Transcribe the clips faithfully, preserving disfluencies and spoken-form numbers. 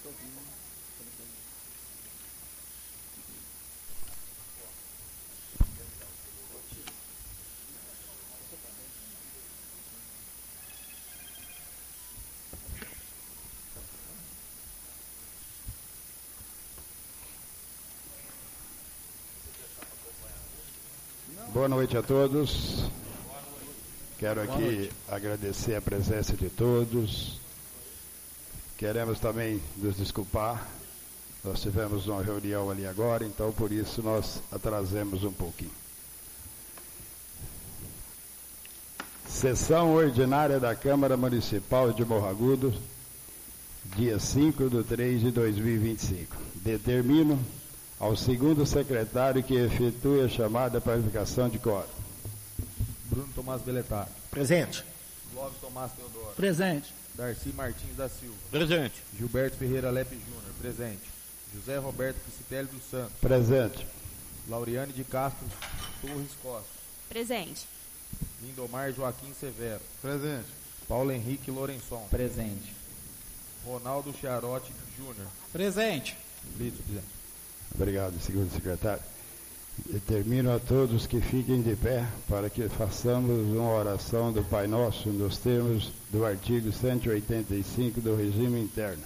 Boa noite a todos. Quero aqui agradecer a presença de todos. Queremos também nos desculpar. Nós tivemos uma reunião ali agora, então por isso nós atrasamos um pouquinho. Sessão ordinária da Câmara Municipal de Morro Agudo, dia cinco de três de dois mil e vinte e cinco. Determino ao segundo secretário que efetue a chamada para verificação de quórum. Bruno Tomás Beletar. Presente. Clóvis Tomás Teodoro. Presente. Darcy Martins da Silva. Presente. Gilberto Ferreira Lepe Júnior. Presente. José Roberto Piscitelli dos Santos. Presente. Lauriane de Castro Torres Costa. Presente. Lindomar Joaquim Severo. Presente. Paulo Henrique Lourençon. Presente. Ronaldo Chiarotti Júnior. Presente. Listo, presidente. Obrigado, segundo secretário. Determino a todos que fiquem de pé para que façamos uma oração do Pai Nosso nos termos do artigo cento e oitenta e cinco do regime interno.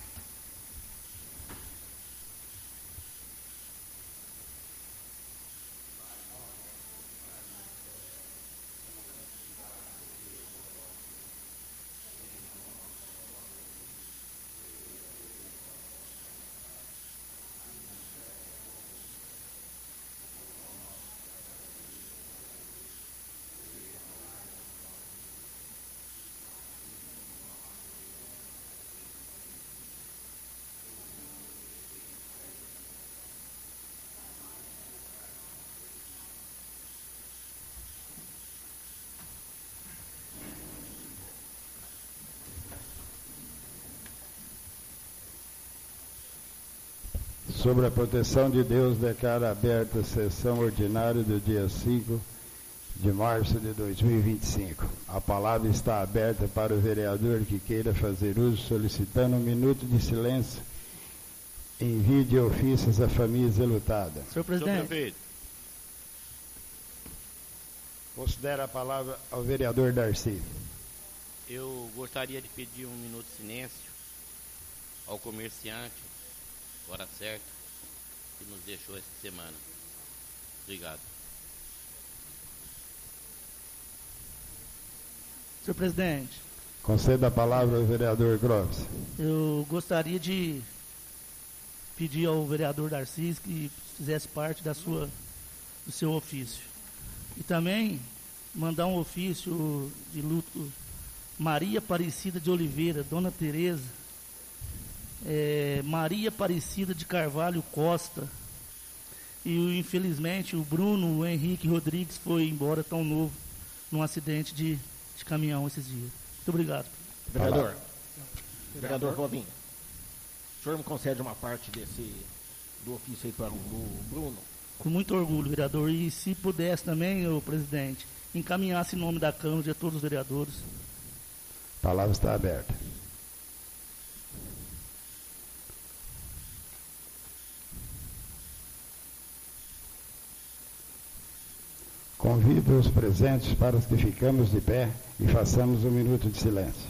Sobre a proteção de Deus, declara aberta a sessão ordinária do dia cinco de março de dois mil e vinte e cinco. A palavra está aberta para o vereador que queira fazer uso, solicitando um minuto de silêncio. Envie de ofícios à família enlutada. Senhor presidente. Senhor Considera a palavra ao vereador Darcy. Eu gostaria de pedir um minuto de silêncio ao comerciante, hora certa, que nos deixou essa semana. Obrigado. Senhor presidente. Conceda a palavra ao vereador Clóvis. Eu gostaria de pedir ao vereador Darcy que fizesse parte da sua, do seu ofício. E também mandar um ofício de luto Maria Aparecida de Oliveira, Dona Tereza, é, Maria Aparecida de Carvalho Costa, e infelizmente o Bruno o Henrique Rodrigues foi embora tão novo num acidente de, de caminhão esses dias. Muito obrigado. Vereador, vereador Robinho, o senhor me concede uma parte desse do ofício aí para o Bruno? Com muito orgulho, vereador, e se pudesse também, o presidente, encaminhasse em nome da Câmara de todos os vereadores. A palavra está aberta. Convido os presentes para que ficamos de pé e façamos um minuto de silêncio.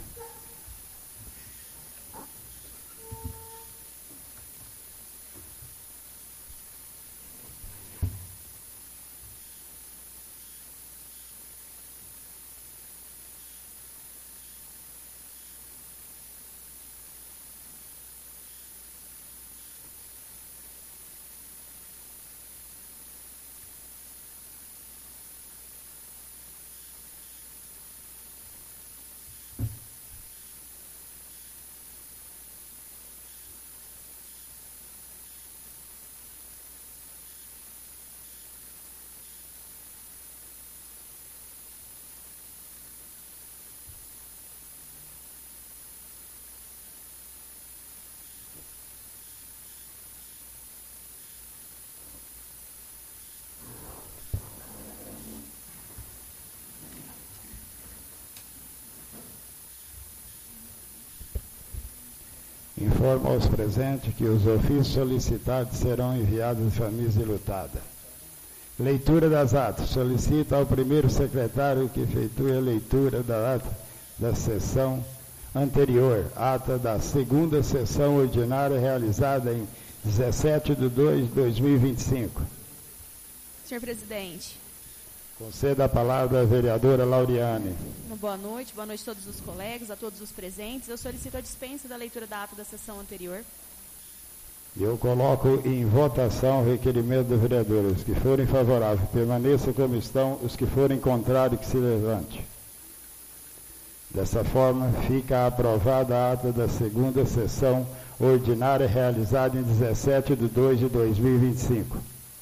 Informo aos presentes que os ofícios solicitados serão enviados de família enlutada. Leitura das atas. Solicita ao primeiro secretário que efetue a leitura da ata da sessão anterior, ata da segunda sessão ordinária realizada em dezessete de dois de dois mil e vinte e cinco. Senhor presidente. Conceda a palavra à vereadora Lauriane. Boa noite, boa noite a todos os colegas, a todos os presentes. Eu solicito a dispensa da leitura da ata da sessão anterior. Eu coloco em votação o requerimento do vereador. Os que forem favoráveis, permaneçam como estão. Os que forem contrários, que se levante. Dessa forma, fica aprovada a ata da segunda sessão ordinária realizada em dezessete de dois de dois mil e vinte e cinco.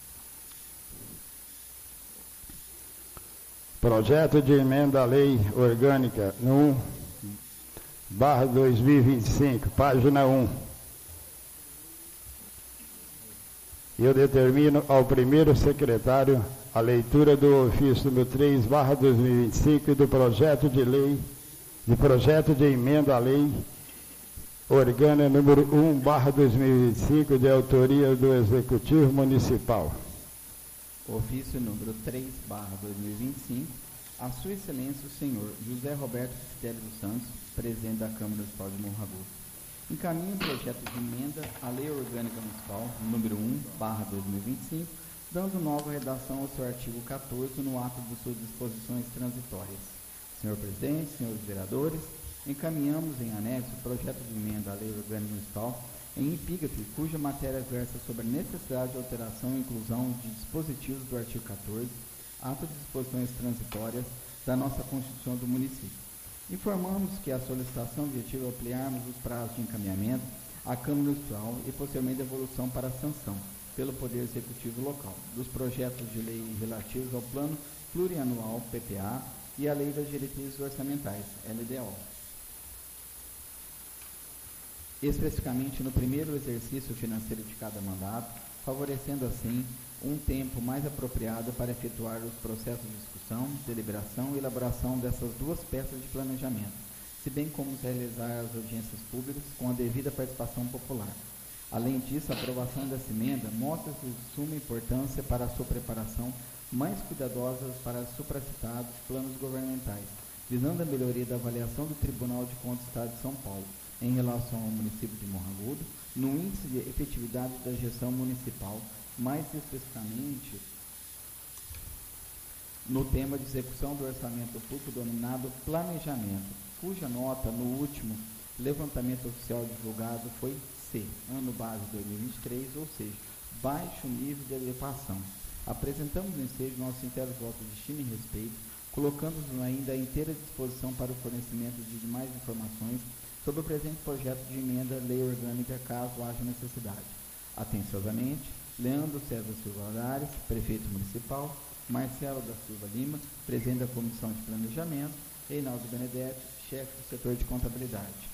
Projeto de emenda à lei orgânica no um barra dois mil e vinte e cinco, página um. Eu determino ao primeiro secretário a leitura do ofício número três barra dois mil e vinte e cinco e do projeto de lei, de projeto de emenda à lei orgânica número um barra dois mil e vinte e cinco, de autoria do Executivo Municipal. Ofício número três barra dois mil e vinte e cinco, a Sua Excelência o senhor José Roberto Citelli dos Santos, presidente da Câmara Municipal de Morragudo. Encaminha o projeto de emenda à Lei Orgânica Municipal, número um barra dois mil e vinte e cinco, dando nova redação ao seu artigo quatorze no ato de suas disposições transitórias. Senhor presidente, senhores vereadores, encaminhamos em anexo o projeto de emenda à Lei Orgânica Municipal em epígrafe, cuja matéria versa sobre a necessidade de alteração e inclusão de dispositivos do artigo quatorze, ato de disposições transitórias da nossa Constituição do município. Informamos que a solicitação objetiva é ampliarmos os prazos de encaminhamento à Câmara Municipal e posteriormente a evolução para a sanção pelo Poder Executivo local dos projetos de lei relativos ao Plano Plurianual P P A e à Lei das Diretrizes Orçamentais, L D O. Especificamente no primeiro exercício financeiro de cada mandato, favorecendo assim um tempo mais apropriado para efetuar os processos de discussão, deliberação e elaboração dessas duas peças de planejamento, se bem como realizar as audiências públicas com a devida participação popular. Além disso, a aprovação dessa emenda mostra-se de suma importância para a sua preparação mais cuidadosa para os supracitados planos governamentais, visando a melhoria da avaliação do Tribunal de Contas do Estado de São Paulo em relação ao município de Morragudo, no índice de efetividade da gestão municipal, mais especificamente no tema de execução do orçamento público denominado planejamento, cuja nota no último levantamento oficial divulgado foi C, ano base dois mil e vinte e três, ou seja, baixo nível de adequação. Apresentamos no ensejo nosso sincero voto de estima e respeito, colocando-nos ainda à inteira disposição para o fornecimento de demais informações sobre o presente projeto de emenda à lei orgânica, caso haja necessidade. Atenciosamente, Leandro César Silva Aldares, prefeito municipal, Marcelo da Silva Lima, presidente da Comissão de Planejamento, Reinaldo Benedetti, chefe do setor de contabilidade.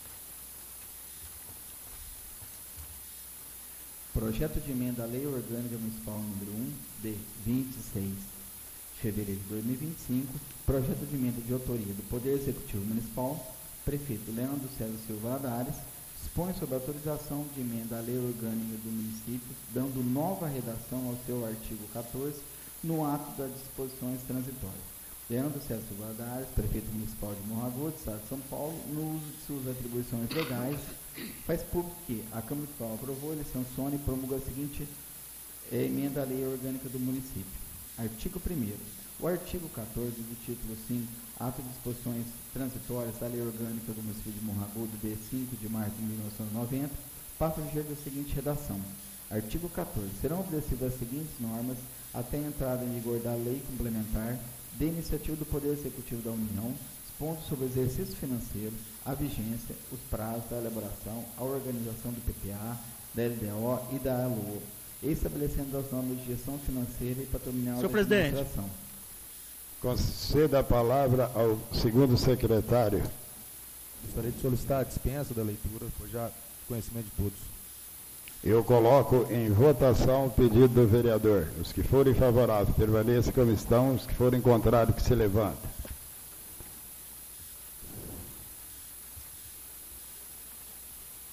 Projeto de emenda à Lei Orgânica Municipal número um, de vinte e seis de fevereiro de dois mil e vinte e cinco, projeto de emenda de autoria do Poder Executivo Municipal, prefeito Leandro César Silva Aldares, dispõe sobre a autorização de emenda à lei orgânica do município, dando nova redação ao seu artigo quatorze, no ato das disposições transitórias. Leandro César Silva Aldares, prefeito municipal de Morragudo, Estado de São Paulo, no uso de suas atribuições legais, faz público que a Câmara Municipal aprovou, ele sanciona e promulga a seguinte eh, emenda à lei orgânica do município. Artigo primeiro. O artigo quatorze do título cinco, ato de disposições transitórias da lei orgânica do município de Morragudo, de cinco de março de mil novecentos e noventa, passa a viger da seguinte redação. Artigo quatorze. Serão obedecidas as seguintes normas até a entrada em vigor da lei complementar de iniciativa do Poder Executivo da União, expondo sobre o exercício financeiro, a vigência, os prazos da elaboração, a organização do P P A, da L D O e da A L O, e estabelecendo as normas de gestão financeira e patrimonial da administração. Conceda a palavra ao segundo secretário. Gostaria de solicitar a dispensa da leitura, por já conhecimento de todos. Eu coloco em votação o pedido do vereador. Os que forem favoráveis, permaneçam como estão. Os que forem contrários, que se levantem.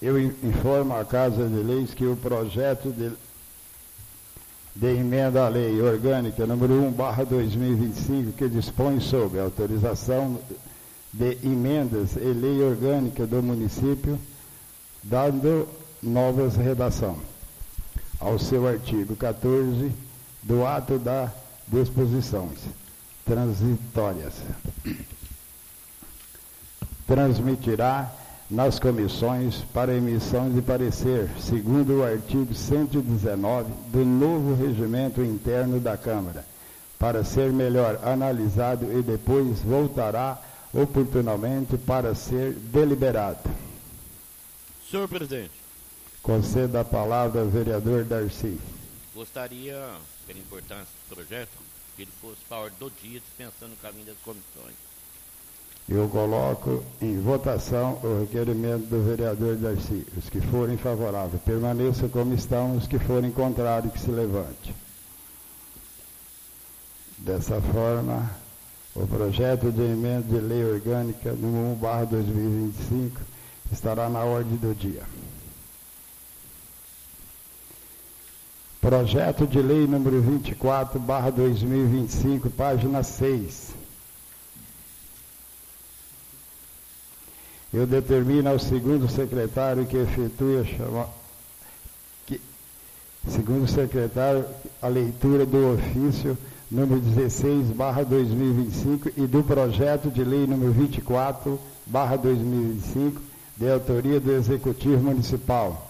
Eu informo a Casa de Leis que o projeto de, de emenda à lei orgânica número um barra dois mil e vinte e cinco, que dispõe sobre a autorização de emendas e lei orgânica do município, dando novas redação ao seu artigo quatorze do ato da disposições transitórias. Transmitirá nas comissões para emissão de parecer, segundo o artigo cento e dezenove do novo regimento interno da Câmara, para ser melhor analisado e depois voltará oportunamente para ser deliberado. Senhor presidente. Conceda a palavra ao vereador Darcy. Gostaria, pela importância do projeto, que ele fosse para a ordem do dia, dispensando o caminho das comissões. Eu coloco em votação o requerimento do vereador Darcy. Os que forem favoráveis, permaneçam como estão. Os que forem contrários, que se levante. Dessa forma, o projeto de emenda de lei orgânica número um barra dois mil e vinte e cinco estará na ordem do dia. Projeto de lei número vinte e quatro barra dois mil e vinte e cinco, página seis. Eu determino ao segundo secretário que efetue a chama... que... segundo secretário a leitura do ofício número dezesseis barra dois mil e vinte e cinco e do projeto de lei número vinte e quatro barra dois mil e vinte e cinco, de autoria do Executivo Municipal.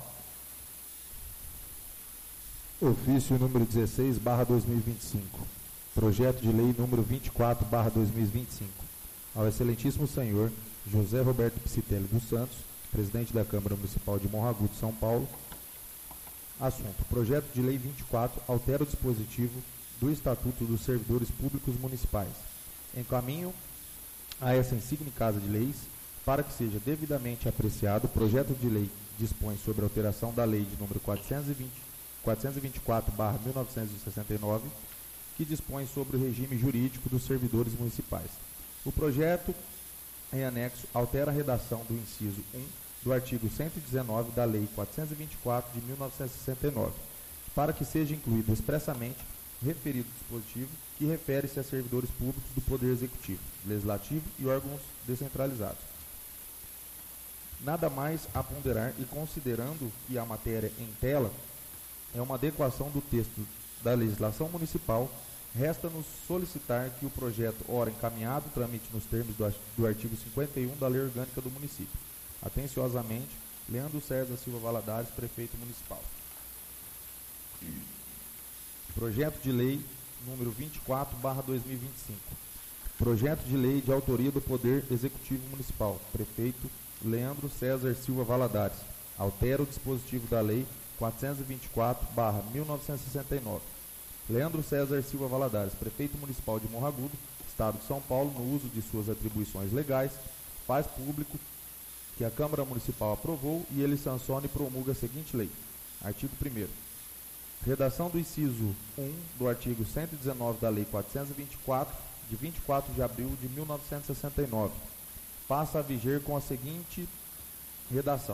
Ofício número dezesseis barra dois mil e vinte e cinco. Projeto de lei número vinte e quatro barra dois mil e vinte e cinco. Ao excelentíssimo senhor José Roberto Picitelli dos Santos, presidente da Câmara Municipal de Morragudo, São Paulo. Assunto: projeto de lei vinte e quatro altera o dispositivo do Estatuto dos Servidores Públicos Municipais. Encaminho a essa insigne Casa de Leis para que seja devidamente apreciado. O projeto de lei dispõe sobre a alteração da lei de número quatrocentos e vinte e quatro barra mil novecentos e sessenta e nove, que dispõe sobre o regime jurídico dos servidores municipais. O projeto, em anexo, altera a redação do inciso um do artigo cento e dezenove da Lei quatrocentos e vinte e quatro de mil novecentos e sessenta e nove, para que seja incluído expressamente referido dispositivo que refere-se a servidores públicos do Poder Executivo, Legislativo e órgãos descentralizados. Nada mais a ponderar e considerando que a matéria em tela é uma adequação do texto da legislação municipal, resta-nos solicitar que o projeto, ora encaminhado, tramite nos termos do, do artigo cinquenta e um da Lei Orgânica do Município. Atenciosamente, Leandro César Silva Valadares, Prefeito Municipal. Projeto de Lei número vinte e quatro barra dois mil e vinte e cinco. Projeto de Lei de autoria do Poder Executivo Municipal. Prefeito Leandro César Silva Valadares. Altera o dispositivo da Lei quatrocentos e vinte e quatro barra mil novecentos e sessenta e nove. Leandro César Silva Valadares, Prefeito Municipal de Morragudo, Estado de São Paulo, no uso de suas atribuições legais, faz público que a Câmara Municipal aprovou e ele sanciona e promulga a seguinte lei. Artigo primeiro. Redação do inciso um do artigo cento e dezenove da Lei quatrocentos e vinte e quatro, de vinte e quatro de abril de mil novecentos e sessenta e nove. Passa a viger com a seguinte redação: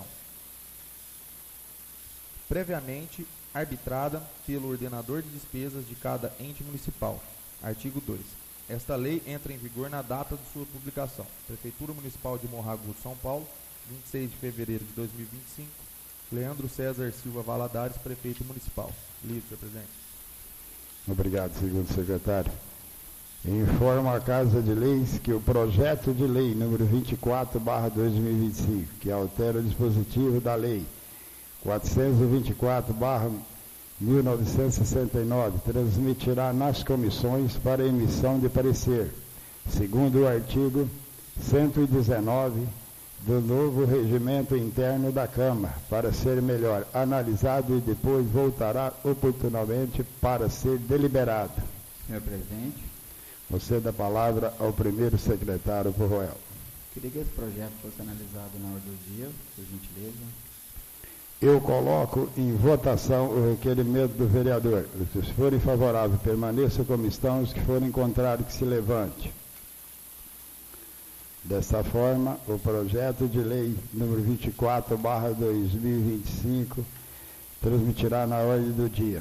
previamente arbitrada pelo ordenador de despesas de cada ente municipal. Artigo dois. Esta lei entra em vigor na data de sua publicação. Prefeitura Municipal de Morragudo, São Paulo, vinte e seis de fevereiro de dois mil e vinte e cinco. Leandro César Silva Valadares, Prefeito Municipal. Livre, senhor presidente. Obrigado, segundo secretário. Informo a Casa de Leis que o projeto de lei número vinte e quatro barra dois mil e vinte e cinco, que altera o dispositivo da Lei quatrocentos e vinte e quatro barra mil novecentos e sessenta e nove, transmitirá nas comissões para emissão de parecer, segundo o artigo cento e dezenove do novo regimento interno da Câmara, para ser melhor analisado e depois voltará oportunamente para ser deliberado. Senhor presidente. Você dá a palavra ao primeiro secretário Porroel. Queria que esse projeto fosse analisado na ordem do dia, por gentileza. Eu coloco em votação o requerimento do vereador. Os que forem favoráveis, permaneçam como estão. Os que forem contrários, que se levante. Dessa forma, o projeto de lei número vinte e quatro barra dois mil e vinte e cinco transmitirá na ordem do dia.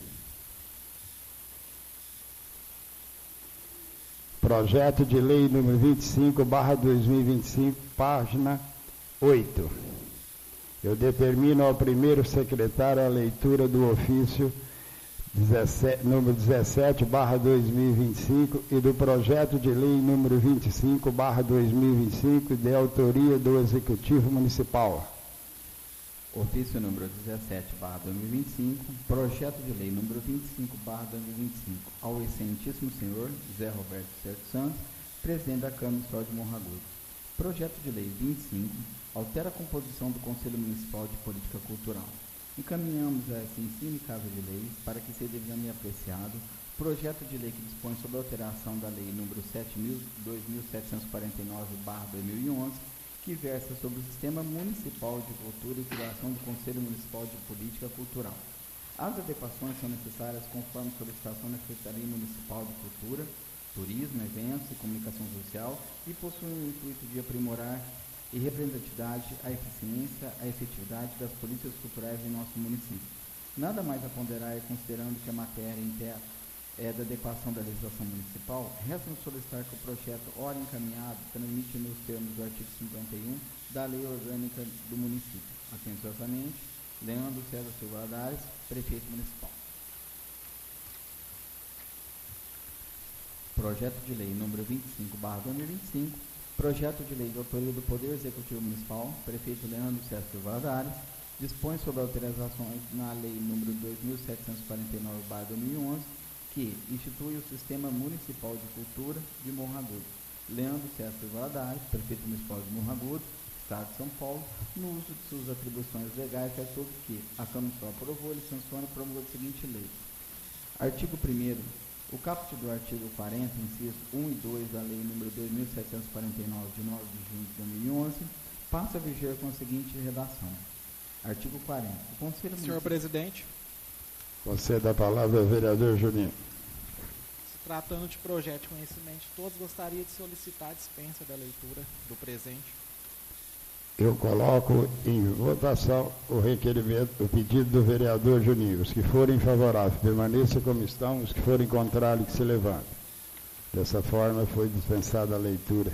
Projeto de lei número vinte e cinco barra dois mil e vinte e cinco, página oito. Eu determino ao primeiro secretário a leitura do ofício dezessete, número dezessete barra dois mil e vinte e cinco e do projeto de lei número vinte e cinco barra dois mil e vinte e cinco de autoria do Executivo Municipal. Ofício número dezessete barra dois mil e vinte e cinco, projeto de lei número vinte e cinco barra dois mil e vinte e cinco, ao excelentíssimo senhor José Roberto Certo Santos, presidente da Câmara Municipal de Morro Agudo. Projeto de lei vinte e cinco altera a composição do Conselho Municipal de Política Cultural. Encaminhamos a essa ensino em casa de leis para que seja devidamente apreciado projeto de lei que dispõe sobre a alteração da lei número sete mil dois mil setecentos e quarenta e nove barra dois mil e onze, que versa sobre o Sistema Municipal de Cultura e criação do Conselho Municipal de Política Cultural. As adequações são necessárias conforme solicitação da Secretaria Municipal de Cultura, Turismo, Eventos e Comunicação Social e possuem o intuito de aprimorar e representatividade, a eficiência, a efetividade das políticas culturais em nosso município. Nada mais a ponderar, considerando que a matéria inteira é da adequação da legislação municipal, resta-nos solicitar que o projeto, ora encaminhado, transmite nos termos do artigo cinquenta e um da Lei Orgânica do Município. Atenciosamente, Leandro César Silva Adares, Prefeito Municipal. Projeto de Lei número vinte e cinco barra dois mil e vinte e cinco, projeto de lei de autoria do Poder Executivo Municipal, Prefeito Leandro César Silva Adares, dispõe sobre autorizações na Lei número dois mil setecentos e quarenta e nove barra dois mil e onze, que institui o Sistema Municipal de Cultura de Morro Agudo. Leandro César Silva Adares, Prefeito Municipal de Morro Agudo, Estado de São Paulo, no uso de suas atribuições legais, faz tudo que a Câmara Municipal aprovou, ele sanciona e promulgou a seguinte lei. Artigo primeiro. O caput do artigo quarenta, inciso um e dois da Lei número dois mil setecentos e quarenta e nove, de nove de junho de dois mil e onze, passa a viger com a seguinte redação. Artigo quarenta. O Conselho Senhor Municipal... Presidente, Conceda a palavra ao vereador Juninho. se tratando de projeto de conhecimento de todos, gostaria de solicitar a dispensa da leitura do presente. Eu coloco em votação o requerimento, o pedido do vereador Juninho. Os que forem favoráveis, permaneçam como estão. Os que forem contrários, que se levantem. Dessa forma, foi dispensada a leitura.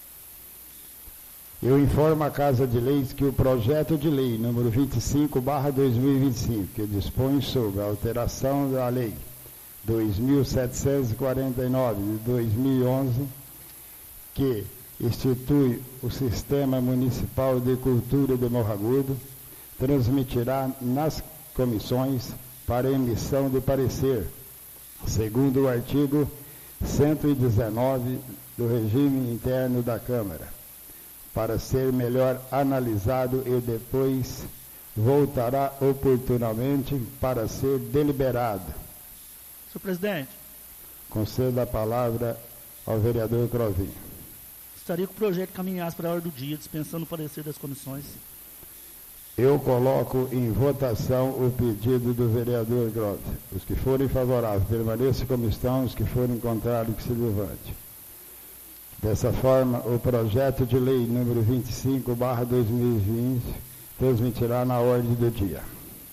Eu informo a Casa de Leis que o projeto de lei número vinte e cinco barra dois mil e vinte e cinco, que dispõe sobre a alteração da lei dois mil setecentos e quarenta e nove de dois mil e onze, que institui o Sistema Municipal de Cultura de Morro Agudo, transmitirá nas comissões para emissão de parecer, segundo o artigo cento e dezenove do regime interno da Câmara, para ser melhor analisado e depois voltará oportunamente para ser deliberado. Senhor presidente, Concedo a palavra ao vereador Crovinho. gostaria que o projeto caminhasse para a hora do dia, dispensando o parecer das comissões. Eu coloco em votação o pedido do vereador Groff. Os que forem favoráveis, permaneçam como estão. Os que forem contrários, que se levante. Dessa forma, o projeto de lei número vinte e cinco barra dois mil e vinte transmitirá na ordem do dia.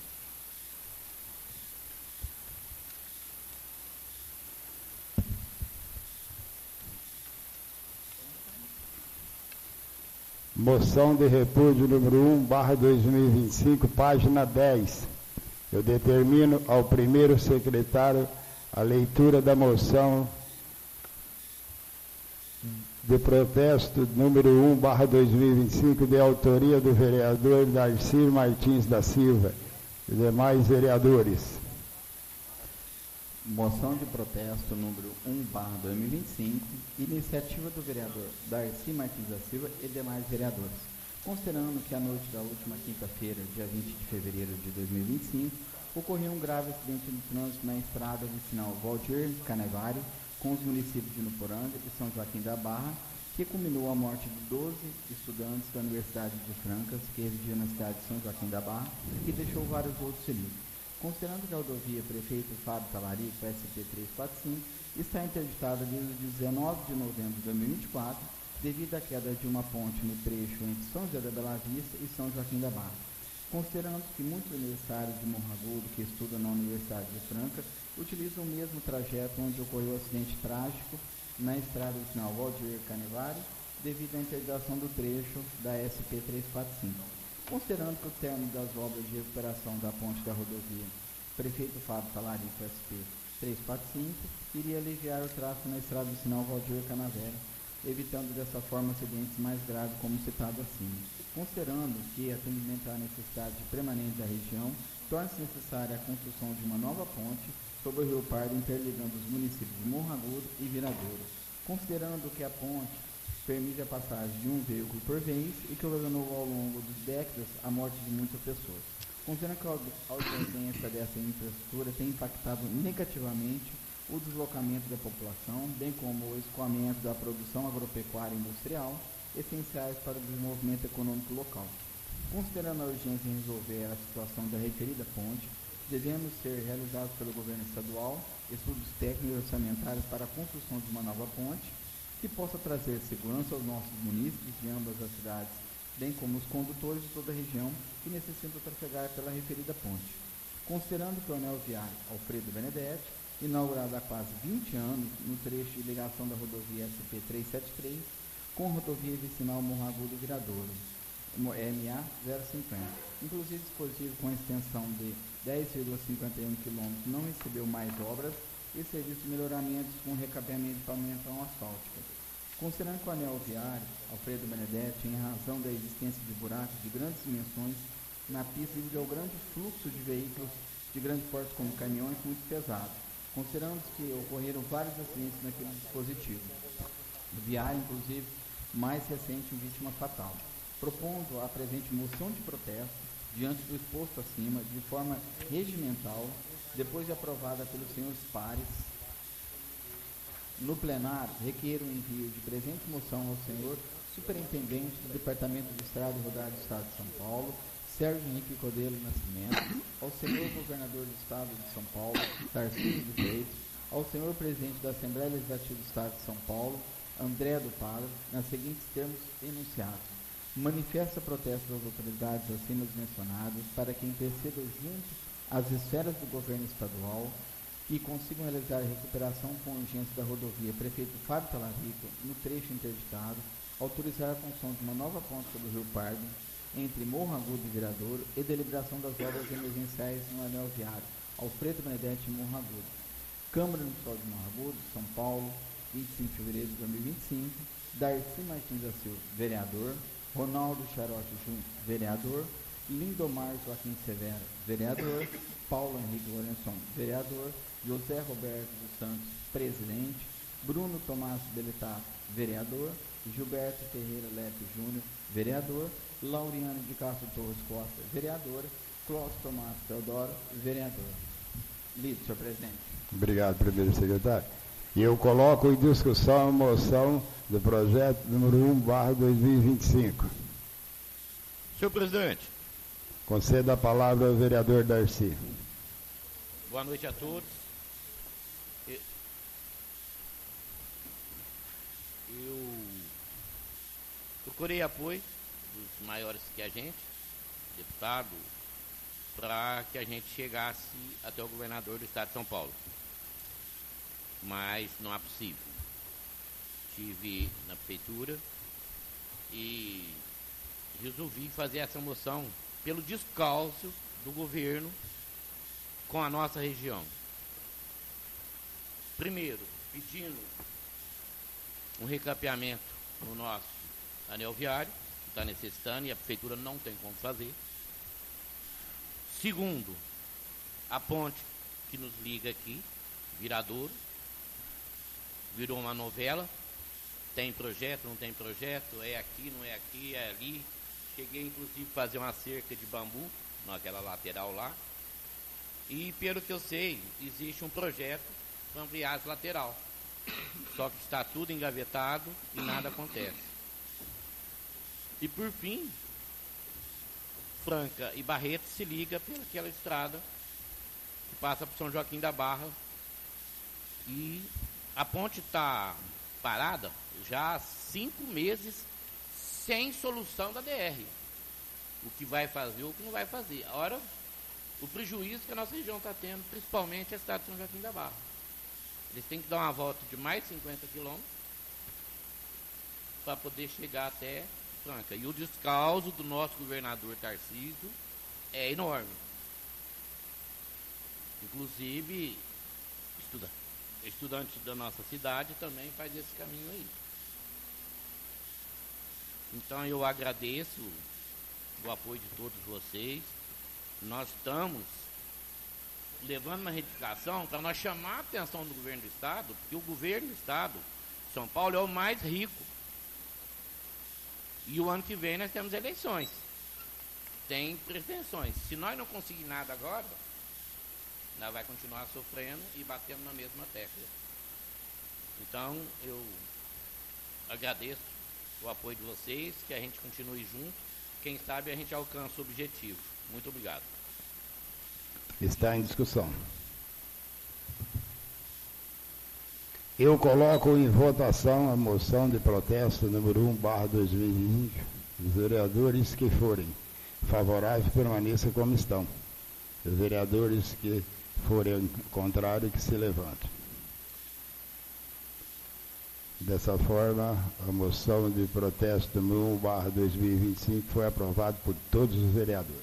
Moção de repúdio número um barra dois mil e vinte e cinco, página dez. Eu determino ao primeiro secretário a leitura da moção de protesto número um barra dois mil e vinte e cinco, de autoria do vereador Darcir Martins da Silva e demais vereadores. Moção de protesto número um barra dois mil e vinte e cinco, iniciativa do vereador Darcy Martins da Silva e demais vereadores. Considerando que a noite da última quinta-feira, dia vinte de fevereiro de dois mil e vinte e cinco, ocorreu um grave acidente de trânsito na estrada vicinal Valdir Canevari, com os municípios de Nuporanga e São Joaquim da Barra, que culminou a morte de doze estudantes da Universidade de Francas, que residiam na cidade de São Joaquim da Barra, e deixou vários outros feridos. Considerando que a rodovia Prefeito Fábio Talarico, S P trezentos e quarenta e cinco, está interditada desde dezenove de novembro de dois mil e vinte e quatro, devido à queda de uma ponte no trecho entre São José da Bela Vista e São Joaquim da Barra. Considerando que muitos universitários de Morro Agudo que estudam na Universidade de Franca utilizam o mesmo trajeto onde ocorreu o acidente trágico na estrada do sinal Valdir Canevari, devido à interdição do trecho da S P trezentos e quarenta e cinco. Considerando que o término das obras de recuperação da ponte da rodovia Prefeito Fábio Talarico S P trezentos e quarenta e cinco iria aliviar o tráfego na estrada do sinal Valdir Canevari, evitando dessa forma acidentes mais graves como citado acima. Considerando que, atendimento à necessidade permanente da região, torna-se necessária a construção de uma nova ponte sobre o Rio Pardo, interligando os municípios de Morro Agudo e Viradouro. Considerando que a ponte permite a passagem de um veículo por vez e que ocasionou ao longo dos décadas a morte de muitas pessoas. Considerando que a ausência dessa infraestrutura tem impactado negativamente o deslocamento da população, bem como o escoamento da produção agropecuária e industrial, essenciais para o desenvolvimento econômico local. Considerando a urgência em resolver a situação da referida ponte, devemos ser realizados pelo governo estadual estudos técnicos e orçamentários para a construção de uma nova ponte que possa trazer segurança aos nossos munícipes de ambas as cidades, bem como os condutores de toda a região que necessitam trafegar pela referida ponte. Considerando que o anel viário Alfredo Benedetti, inaugurado há quase vinte anos no trecho de ligação da rodovia S P trezentos e setenta e três com a rodovia vicinal Morro Agudo Viradouro, M A zero cinquenta. Inclusive, dispositivo com extensão de dez vírgula cinquenta e um quilômetros não recebeu mais obras e serviços de melhoramentos com recapeamento de pavimentação asfáltica. Considerando que o anel viário Alfredo Benedetti, em razão da existência de buracos de grandes dimensões na pista devido ao grande fluxo de veículos de grande porte como caminhões muito pesados, considerando que ocorreram vários acidentes naquele dispositivo. O viário, inclusive, mais recente, em vítima fatal. Propondo a presente moção de protesto, diante do exposto acima, de forma regimental, depois de aprovada pelos senhores pares, no plenário, requer o envio de presente moção ao senhor Superintendente do Departamento de Estrada e Rodagem do Estado de São Paulo, Sérgio Henrique Codelo Nascimento, ao senhor Governador do Estado de São Paulo, Tarcísio de Freitas, ao senhor Presidente da Assembleia Legislativa do Estado de São Paulo, André do Padre, nas seguintes termos enunciados. Manifesta protesto das autoridades acima mencionadas para que intercedam junto às esferas do governo estadual que consigam realizar a recuperação com urgência da rodovia Prefeito Fábio Talarico no trecho interditado, autorizar a construção de uma nova ponte sobre o Rio Pardo entre Morro Agudo e Viradouro e deliberação das obras emergenciais no anel viário Alfredo Benedetti e Morro Agudo. Câmara Municipal de Morro Agudo, São Paulo, vinte e cinco de fevereiro de dois mil e vinte e cinco, Darcy Martins da Silva, vereador, Ronaldo Charote Júnior, vereador, Lindomar Joaquim Severo, vereador, Paulo Henrique Lourençon, vereador, José Roberto dos Santos, presidente, Bruno Tomás Beletato, vereador, Gilberto Ferreira Lepe Júnior, vereador, Lauriano de Castro Torres Costa, vereadora, Cláudio Tomás Teodoro, vereador. Lido, senhor presidente. Obrigado, primeiro secretário. E eu coloco em discussão a moção do projeto número um barra dois mil e vinte e cinco. Senhor presidente. Conceda a palavra ao vereador Darcy. Boa noite a todos. Eu procurei apoio dos maiores que a gente, deputado, para que a gente chegasse até o governador do estado de São Paulo. Mas não é possível. Estive na prefeitura e resolvi fazer essa moção pelo descalço do governo com a nossa região. Primeiro, pedindo um recapeamento no nosso anel viário, que está necessitando e a prefeitura não tem como fazer. Segundo, a ponte que nos liga aqui, Viradouro, virou uma novela, tem projeto, não tem projeto, é aqui, não é aqui, é ali. Cheguei inclusive a fazer uma cerca de bambu, naquela lateral lá, e pelo que eu sei, existe um projeto para ampliar essa lateral. Só que está tudo engavetado e nada acontece. E por fim, Franca e Barreto se liga pelaquela estrada que passa por São Joaquim da Barra. E a ponte está parada já há cinco meses sem solução da D R. O que vai fazer ou o que não vai fazer. Ora, o prejuízo que a nossa região está tendo, principalmente a cidade de São Joaquim da Barra. Eles têm que dar uma volta de mais de cinquenta quilômetros para poder chegar até Franca. E o descalço do nosso governador Tarcísio é enorme. Inclusive, estuda, estudante da nossa cidade também faz esse caminho aí. Então eu agradeço o apoio de todos vocês. Nós estamos levando uma retificação para nós chamar a atenção do governo do estado, porque o governo do estado, São Paulo, é o mais rico. E o ano que vem nós temos eleições. Tem pretensões. Se nós não conseguir nada agora, nós vai continuar sofrendo e batendo na mesma tecla. Então, eu agradeço o apoio de vocês, que a gente continue junto. Quem sabe a gente alcança o objetivo. Muito obrigado. Está em discussão. Eu coloco em votação a moção de protesto número um barra dois mil e vinte. Os vereadores que forem favoráveis permaneçam como estão. Os vereadores que forem contrários que se levantem. Dessa forma, a moção de protesto número um barra dois mil e vinte e cinco foi aprovada por todos os vereadores.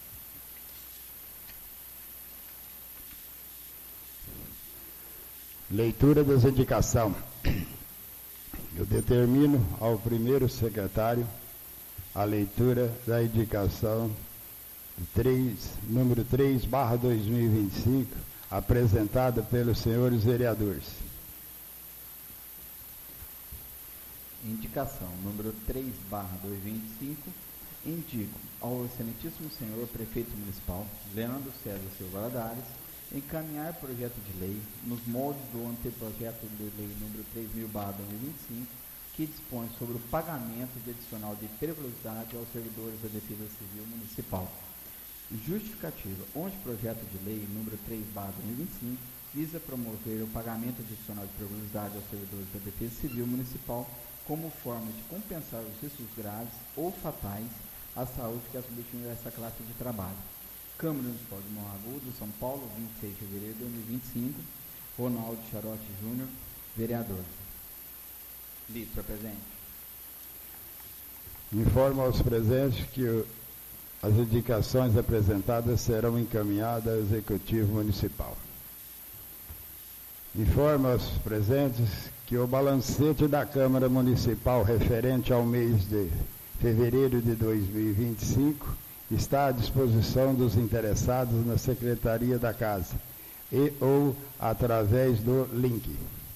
Leitura das indicações. Eu determino ao primeiro secretário a leitura da indicação três, número três barra dois mil e vinte e cinco, apresentada pelos senhores vereadores. Indicação número três barra dois mil e vinte e cinco. Indico ao excelentíssimo senhor prefeito municipal, Leandro César Silva Valadares, encaminhar projeto de lei nos moldes do anteprojeto de lei número três mil barra dois mil e vinte e cinco, que dispõe sobre o pagamento de adicional de periculosidade aos servidores da Defesa Civil Municipal. Justificativa, onde projeto de lei número três barra dois mil e vinte e cinco visa promover o pagamento adicional de periculosidade aos servidores da Defesa Civil Municipal como forma de compensar os riscos graves ou fatais à saúde que é submetida a essa classe de trabalho. Câmara Municipal de Morro Agudo, São Paulo, vinte e seis de fevereiro de dois mil e vinte e cinco. Ronaldo Charote Júnior, vereador. Livre para presente. Informo aos presentes que o, as indicações apresentadas serão encaminhadas ao Executivo Municipal. Informo aos presentes que o balancete da Câmara Municipal referente ao mês de fevereiro de dois mil e vinte e cinco está à disposição dos interessados na Secretaria da Casa e ou através do link.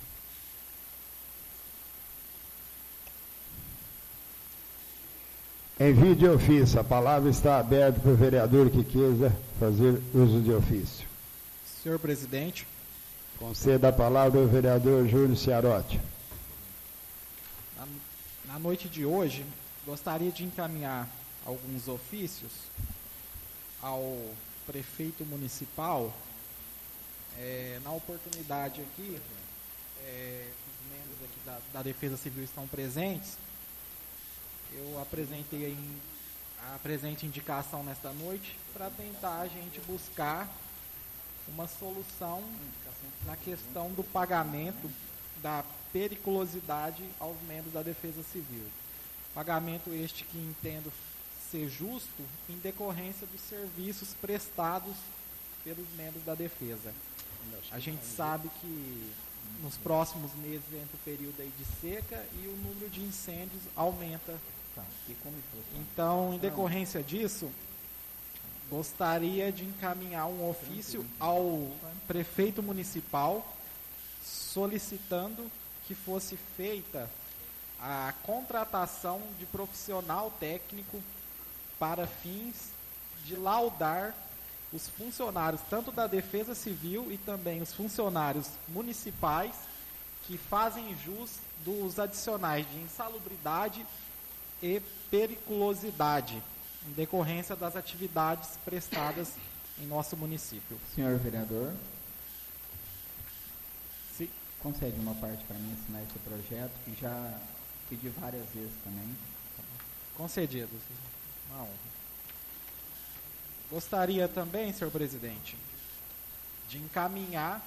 Envio de ofício. A palavra está aberta para o vereador que queira fazer uso de ofício. Senhor presidente. Conceda a palavra ao vereador Júlio Ciarotti. Na, na noite de hoje, gostaria de encaminhar alguns ofícios ao prefeito municipal. É, na oportunidade aqui, é, os membros aqui da, da Defesa Civil estão presentes. Eu apresentei em, a presente indicação nesta noite para tentar a gente buscar uma solução na questão do pagamento da periculosidade aos membros da Defesa Civil. Pagamento este que entendo ser justo em decorrência dos serviços prestados pelos membros da Defesa. A gente sabe que nos próximos meses entra o período aí de seca e o número de incêndios aumenta. Então, em decorrência disso, gostaria de encaminhar um ofício ao prefeito municipal solicitando que fosse feita a contratação de profissional técnico para fins de laudar os funcionários, tanto da Defesa Civil e também os funcionários municipais que fazem jus dos adicionais de insalubridade e periculosidade em decorrência das atividades prestadas em nosso município. Senhor vereador. Sim. concede uma parte para mim assinar esse projeto, que já pedi várias vezes também. Concedido. Uma honra. Gostaria também, senhor presidente, de encaminhar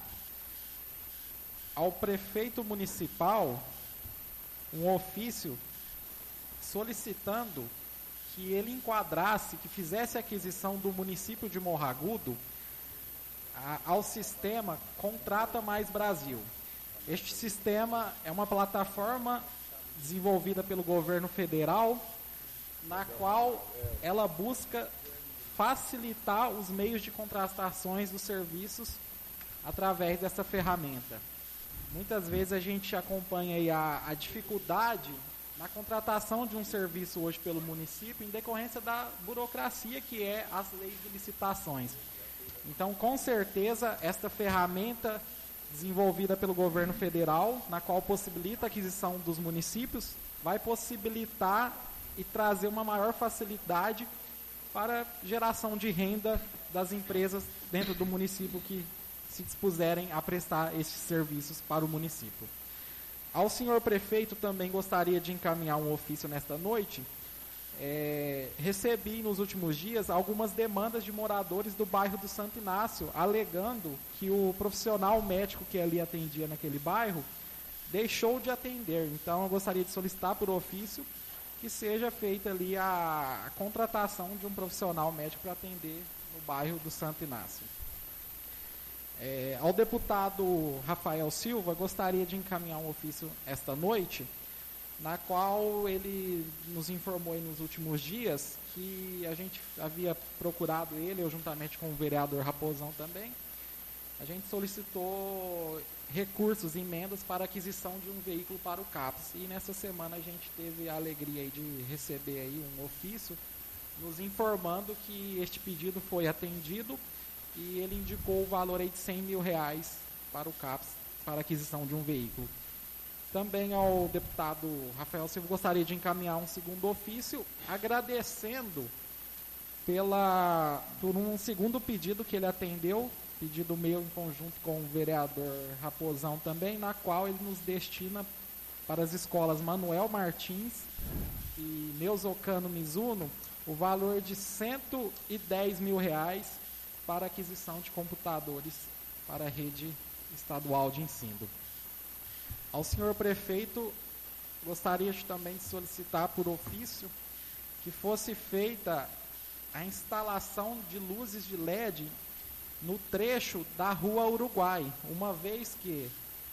ao prefeito municipal um ofício solicitando que ele enquadrasse, que fizesse a aquisição do município de Morro Agudo a, ao sistema Contrata Mais Brasil. Este sistema é uma plataforma desenvolvida pelo governo federal, na qual ela busca facilitar os meios de contratações dos serviços através dessa ferramenta. Muitas vezes a gente acompanha aí a, a dificuldade na contratação de um serviço hoje pelo município em decorrência da burocracia que é as leis de licitações. Então, com certeza, esta ferramenta desenvolvida pelo governo federal, na qual possibilita a aquisição dos municípios, vai possibilitar e trazer uma maior facilidade para geração de renda das empresas dentro do município que se dispuserem a prestar esses serviços para o município. Ao senhor prefeito também gostaria de encaminhar um ofício nesta noite. É, recebi nos últimos dias algumas demandas de moradores do bairro do Santo Inácio, alegando que o profissional médico que ali atendia naquele bairro deixou de atender. Então eu gostaria de solicitar por ofício que seja feita ali a, a contratação de um profissional médico para atender no bairro do Santo Inácio. É, ao deputado Rafael Silva, gostaria de encaminhar um ofício esta noite, na qual ele nos informou aí nos últimos dias que a gente havia procurado ele, eu juntamente com o vereador Raposão também, a gente solicitou recursos, emendas para aquisição de um veículo para o CAPS. E nessa semana a gente teve a alegria aí de receber aí um ofício nos informando que este pedido foi atendido e ele indicou o valor aí de cem mil reais para o CAPS, para a aquisição de um veículo. Também ao deputado Rafael Silva gostaria de encaminhar um segundo ofício, agradecendo pela, por um segundo pedido que ele atendeu, pedido meu em conjunto com o vereador Raposão também, na qual ele nos destina para as escolas Manuel Martins e Neuzocano Mizuno o valor de cento e dez mil reais para aquisição de computadores para a rede estadual de ensino. Ao senhor prefeito, gostaria também de solicitar por ofício que fosse feita a instalação de luzes de L E D no trecho da Rua Uruguai, uma vez que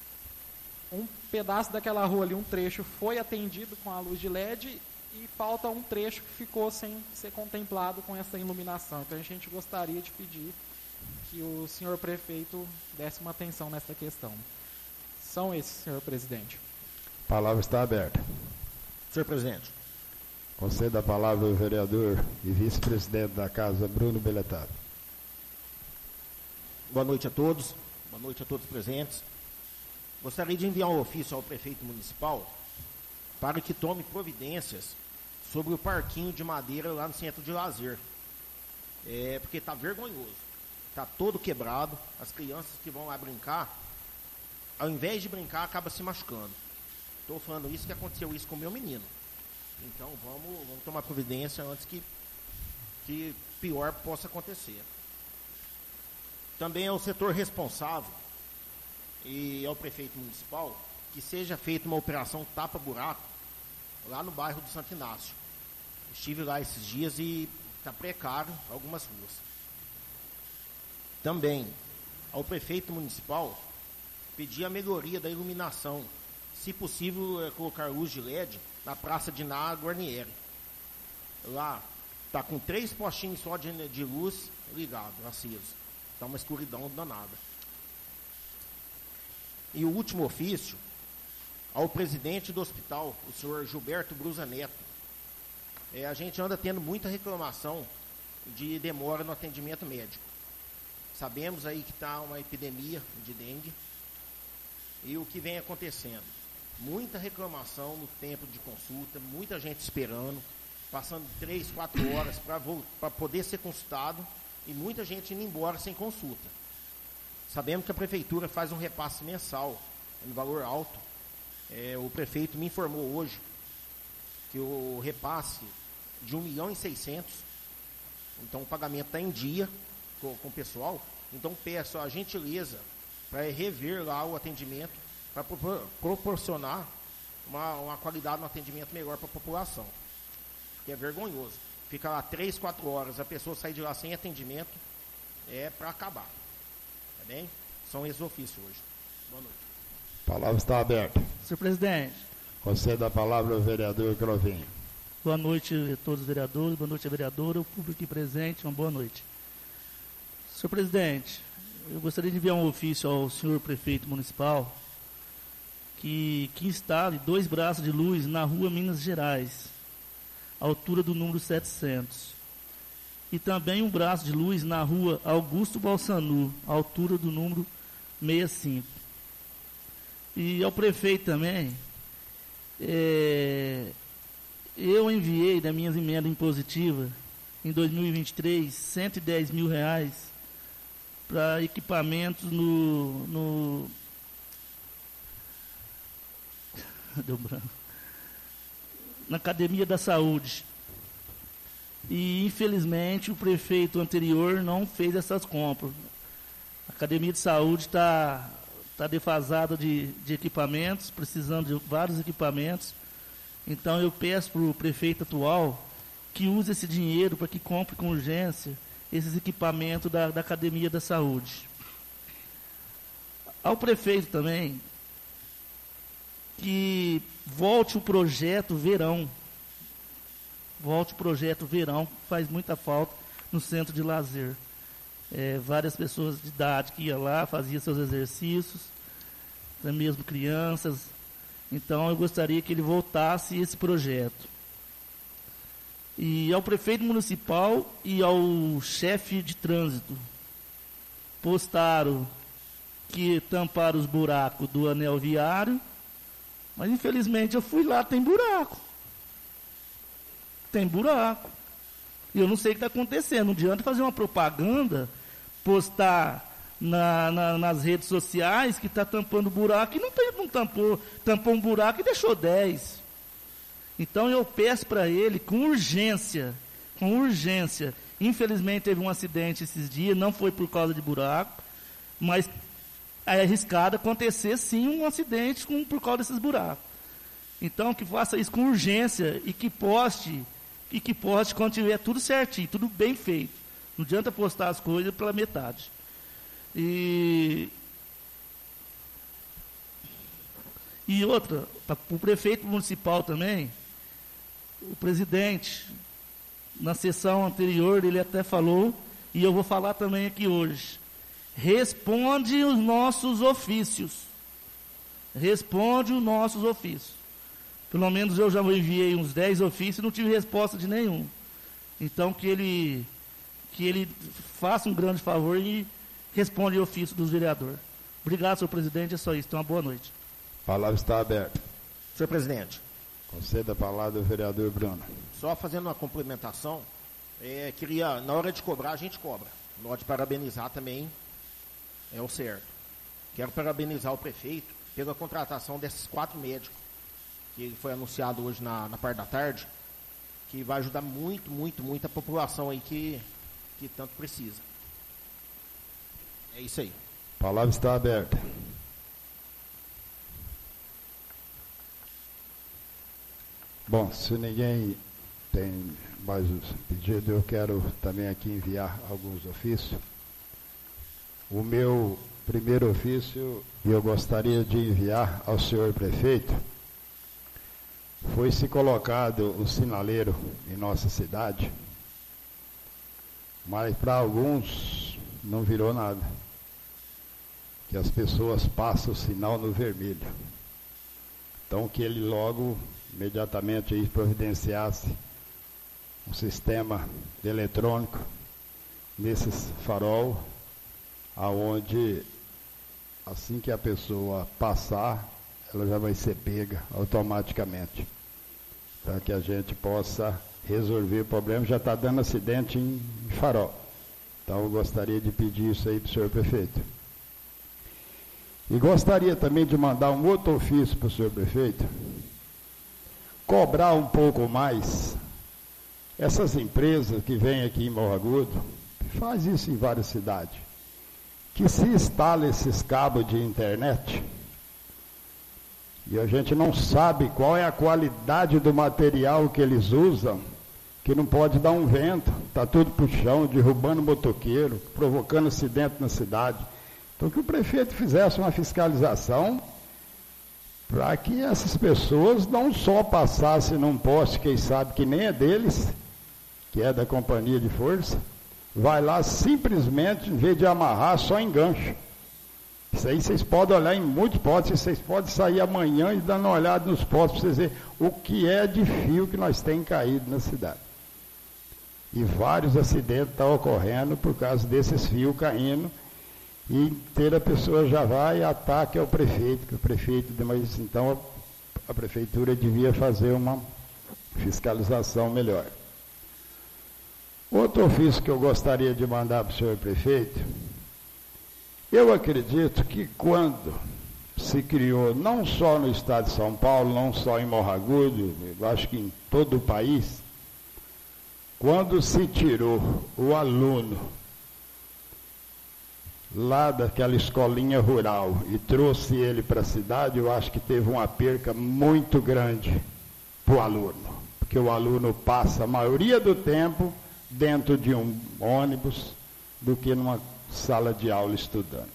um pedaço daquela rua ali, um trecho, foi atendido com a luz de L E D e falta um trecho que ficou sem ser contemplado com essa iluminação. Então a gente gostaria de pedir que o senhor prefeito desse uma atenção nessa questão. São esses, senhor presidente. A palavra está aberta. Senhor presidente. Conceda a palavra ao vereador e vice-presidente da Casa, Bruno Belletado. Boa noite a todos. Boa noite a todos presentes. Gostaria de enviar um ofício ao prefeito municipal para que tome providências sobre o parquinho de madeira lá no centro de lazer. É, porque está vergonhoso. Está todo quebrado. As crianças que vão lá brincar, ao invés de brincar, acaba se machucando. Estou falando isso que aconteceu isso com o meu menino. Então vamos, vamos tomar providência antes que, que pior possa acontecer. Também é o setor responsável e ao prefeito municipal que seja feita uma operação tapa-buraco lá no bairro do Santo Inácio. Estive lá esses dias e está precário algumas ruas. Também ao prefeito municipal pedir a melhoria da iluminação, se possível é colocar luz de L E D na Praça de Ná Guarnieri. Lá está com três postinhos só de, de luz ligados, acesos. Está uma escuridão danada. E o último ofício ao presidente do hospital, o senhor Gilberto Brusa Neto. É, a gente anda tendo muita reclamação de demora no atendimento médico. Sabemos aí que está uma epidemia de dengue. E o que vem acontecendo? Muita reclamação no tempo de consulta, muita gente esperando, passando três, quatro horas para poder ser consultado e muita gente indo embora sem consulta. Sabemos que a prefeitura faz um repasse mensal é um valor alto. É, o prefeito me informou hoje que o repasse de um milhão e seiscentos, então o pagamento está em dia com, com o pessoal, então peço a gentileza para rever lá o atendimento, para propor, proporcionar uma, uma qualidade no atendimento melhor para a população, que é vergonhoso. Fica lá três, quatro horas, a pessoa sai de lá sem atendimento, é para acabar. Tá bem? São esses ofícios hoje. Boa noite. A palavra está aberta. Senhor presidente. Conceda a palavra ao vereador Crovinho. Boa noite a todos os vereadores, boa noite a vereadora, o público aqui presente, uma boa noite. Senhor presidente, eu gostaria de enviar um ofício ao senhor prefeito municipal que, que instale dois braços de luz na rua Minas Gerais, à altura do número setecentos. E também um braço de luz na rua Augusto Balsanu, à altura do número sessenta e cinco. E ao prefeito também, é, eu enviei das minhas emendas impositivas, em dois mil e vinte e três, cento e dez mil reais para equipamentos no, no deu branco, na Academia da Saúde. E, infelizmente, o prefeito anterior não fez essas compras. A Academia de Saúde está tá defasada de, de equipamentos, precisando de vários equipamentos. Então, eu peço para o prefeito atual que use esse dinheiro para que compre com urgência esses equipamentos da, da Academia da Saúde. Ao prefeito também, que volte o projeto Verão. Volte o projeto Verão, que faz muita falta no centro de lazer. É, várias pessoas de idade que iam lá, faziam seus exercícios, até mesmo crianças. Então, eu gostaria que ele voltasse esse projeto. E ao prefeito municipal e ao chefe de trânsito, postaram que tamparam os buracos do anel viário, mas infelizmente eu fui lá, tem buraco. Tem buraco. E eu não sei o que está acontecendo. Não adianta fazer uma propaganda, postar na, na, nas redes sociais que está tampando buraco e não, tem, não tampou, tampou um buraco e deixou dez. Então eu peço para ele com urgência, com urgência. Infelizmente teve um acidente esses dias, não foi por causa de buraco, mas é arriscado acontecer sim um acidente com, por causa desses buracos. Então que faça isso com urgência e que poste, e que poste quando tiver tudo certinho, tudo bem feito. Não adianta postar as coisas pela metade. E, e outra, para o prefeito municipal também, o presidente, na sessão anterior, ele até falou, e eu vou falar também aqui hoje, responde os nossos ofícios. Responde os nossos ofícios. Pelo menos eu já enviei uns dez ofícios e não tive resposta de nenhum. Então, que ele, que ele faça um grande favor e responde o ofício dos vereadores. Obrigado, senhor presidente, é só isso. Então, uma boa noite. A palavra está aberta. Senhor presidente. Conceda a palavra ao vereador Bruno. Só fazendo uma complementação, é, queria, na hora de cobrar, a gente cobra. Na hora de parabenizar também é o certo. Quero parabenizar o prefeito pela contratação desses quatro médicos, que foi anunciado hoje na, na parte da tarde, que vai ajudar muito, muito, muito a população aí que, que tanto precisa. É isso aí. A palavra está aberta. Bom, se ninguém tem mais pedido, eu quero também aqui enviar alguns ofícios. O meu primeiro ofício, eu gostaria de enviar ao senhor prefeito, foi-se colocado o sinaleiro em nossa cidade, mas para alguns não virou nada, que as pessoas passam o sinal no vermelho. Então que ele logo, imediatamente aí providenciasse um sistema eletrônico nesses farol, aonde assim que a pessoa passar, ela já vai ser pega automaticamente, para que a gente possa resolver o problema. Já está dando acidente em farol. Então eu gostaria de pedir isso aí para o senhor prefeito. E gostaria também de mandar um outro ofício para o senhor prefeito, cobrar um pouco mais essas empresas que vêm aqui em Morro Agudo, faz isso em várias cidades, que se instala esses cabos de internet, e a gente não sabe qual é a qualidade do material que eles usam, que não pode dar um vento, está tudo para o chão, derrubando motoqueiro, provocando acidente na cidade. Então que o prefeito fizesse uma fiscalização para que essas pessoas não só passassem num poste, quem sabe que nem é deles, que é da companhia de força, vai lá simplesmente, em vez de amarrar, só engancha. Isso aí vocês podem olhar em muitos postes, vocês podem sair amanhã e dar uma olhada nos postes para vocês verem o que é de fio que nós temos caído na cidade. E vários acidentes estão ocorrendo por causa desses fios caindo, e inteira pessoa já vai e ataca o prefeito, que o prefeito, mas então a, a prefeitura devia fazer uma fiscalização melhor. Outro ofício que eu gostaria de mandar para o senhor prefeito, eu acredito que quando se criou, não só no estado de São Paulo, não só em Morro Agudo, eu acho que em todo o país, quando se tirou o aluno lá daquela escolinha rural e trouxe ele para a cidade, eu acho que teve uma perca muito grande para o aluno, porque o aluno passa a maioria do tempo dentro de um ônibus do que numa sala de aula estudando.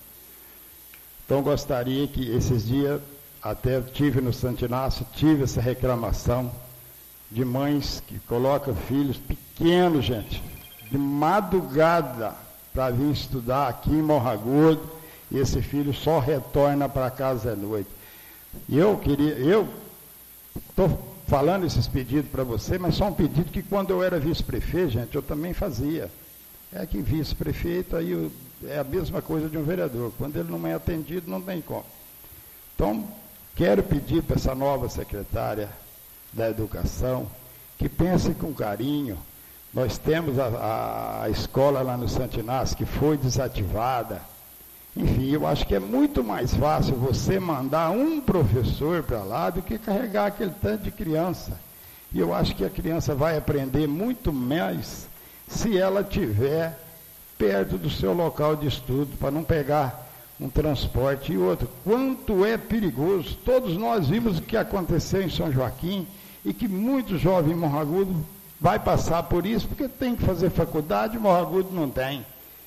Então gostaria que esses dias, até tive no Santo Inácio, tive essa reclamação de mães que colocam filhos pequenos, gente, de madrugada para vir estudar aqui em Morro Agudo, e esse filho só retorna para casa à noite. E eu queria, eu estou falando esses pedidos para você, mas só um pedido que quando eu era vice-prefeito, gente, eu também fazia. É que vice-prefeito, aí eu, é a mesma coisa de um vereador. Quando ele não é atendido, não tem como. Então, quero pedir para essa nova secretária da Educação que pense com carinho. Nós temos a, a, a escola lá no Santo Inácio que foi desativada. Enfim, eu acho que é muito mais fácil você mandar um professor para lá do que carregar aquele tanto de criança. E eu acho que a criança vai aprender muito mais se ela estiver perto do seu local de estudo, para não pegar um transporte e outro. Quanto é perigoso. Todos nós vimos o que aconteceu em São Joaquim e que muitos jovens em Morro Agudo vai passar por isso, porque tem que fazer faculdade, Morro Agudo não tem.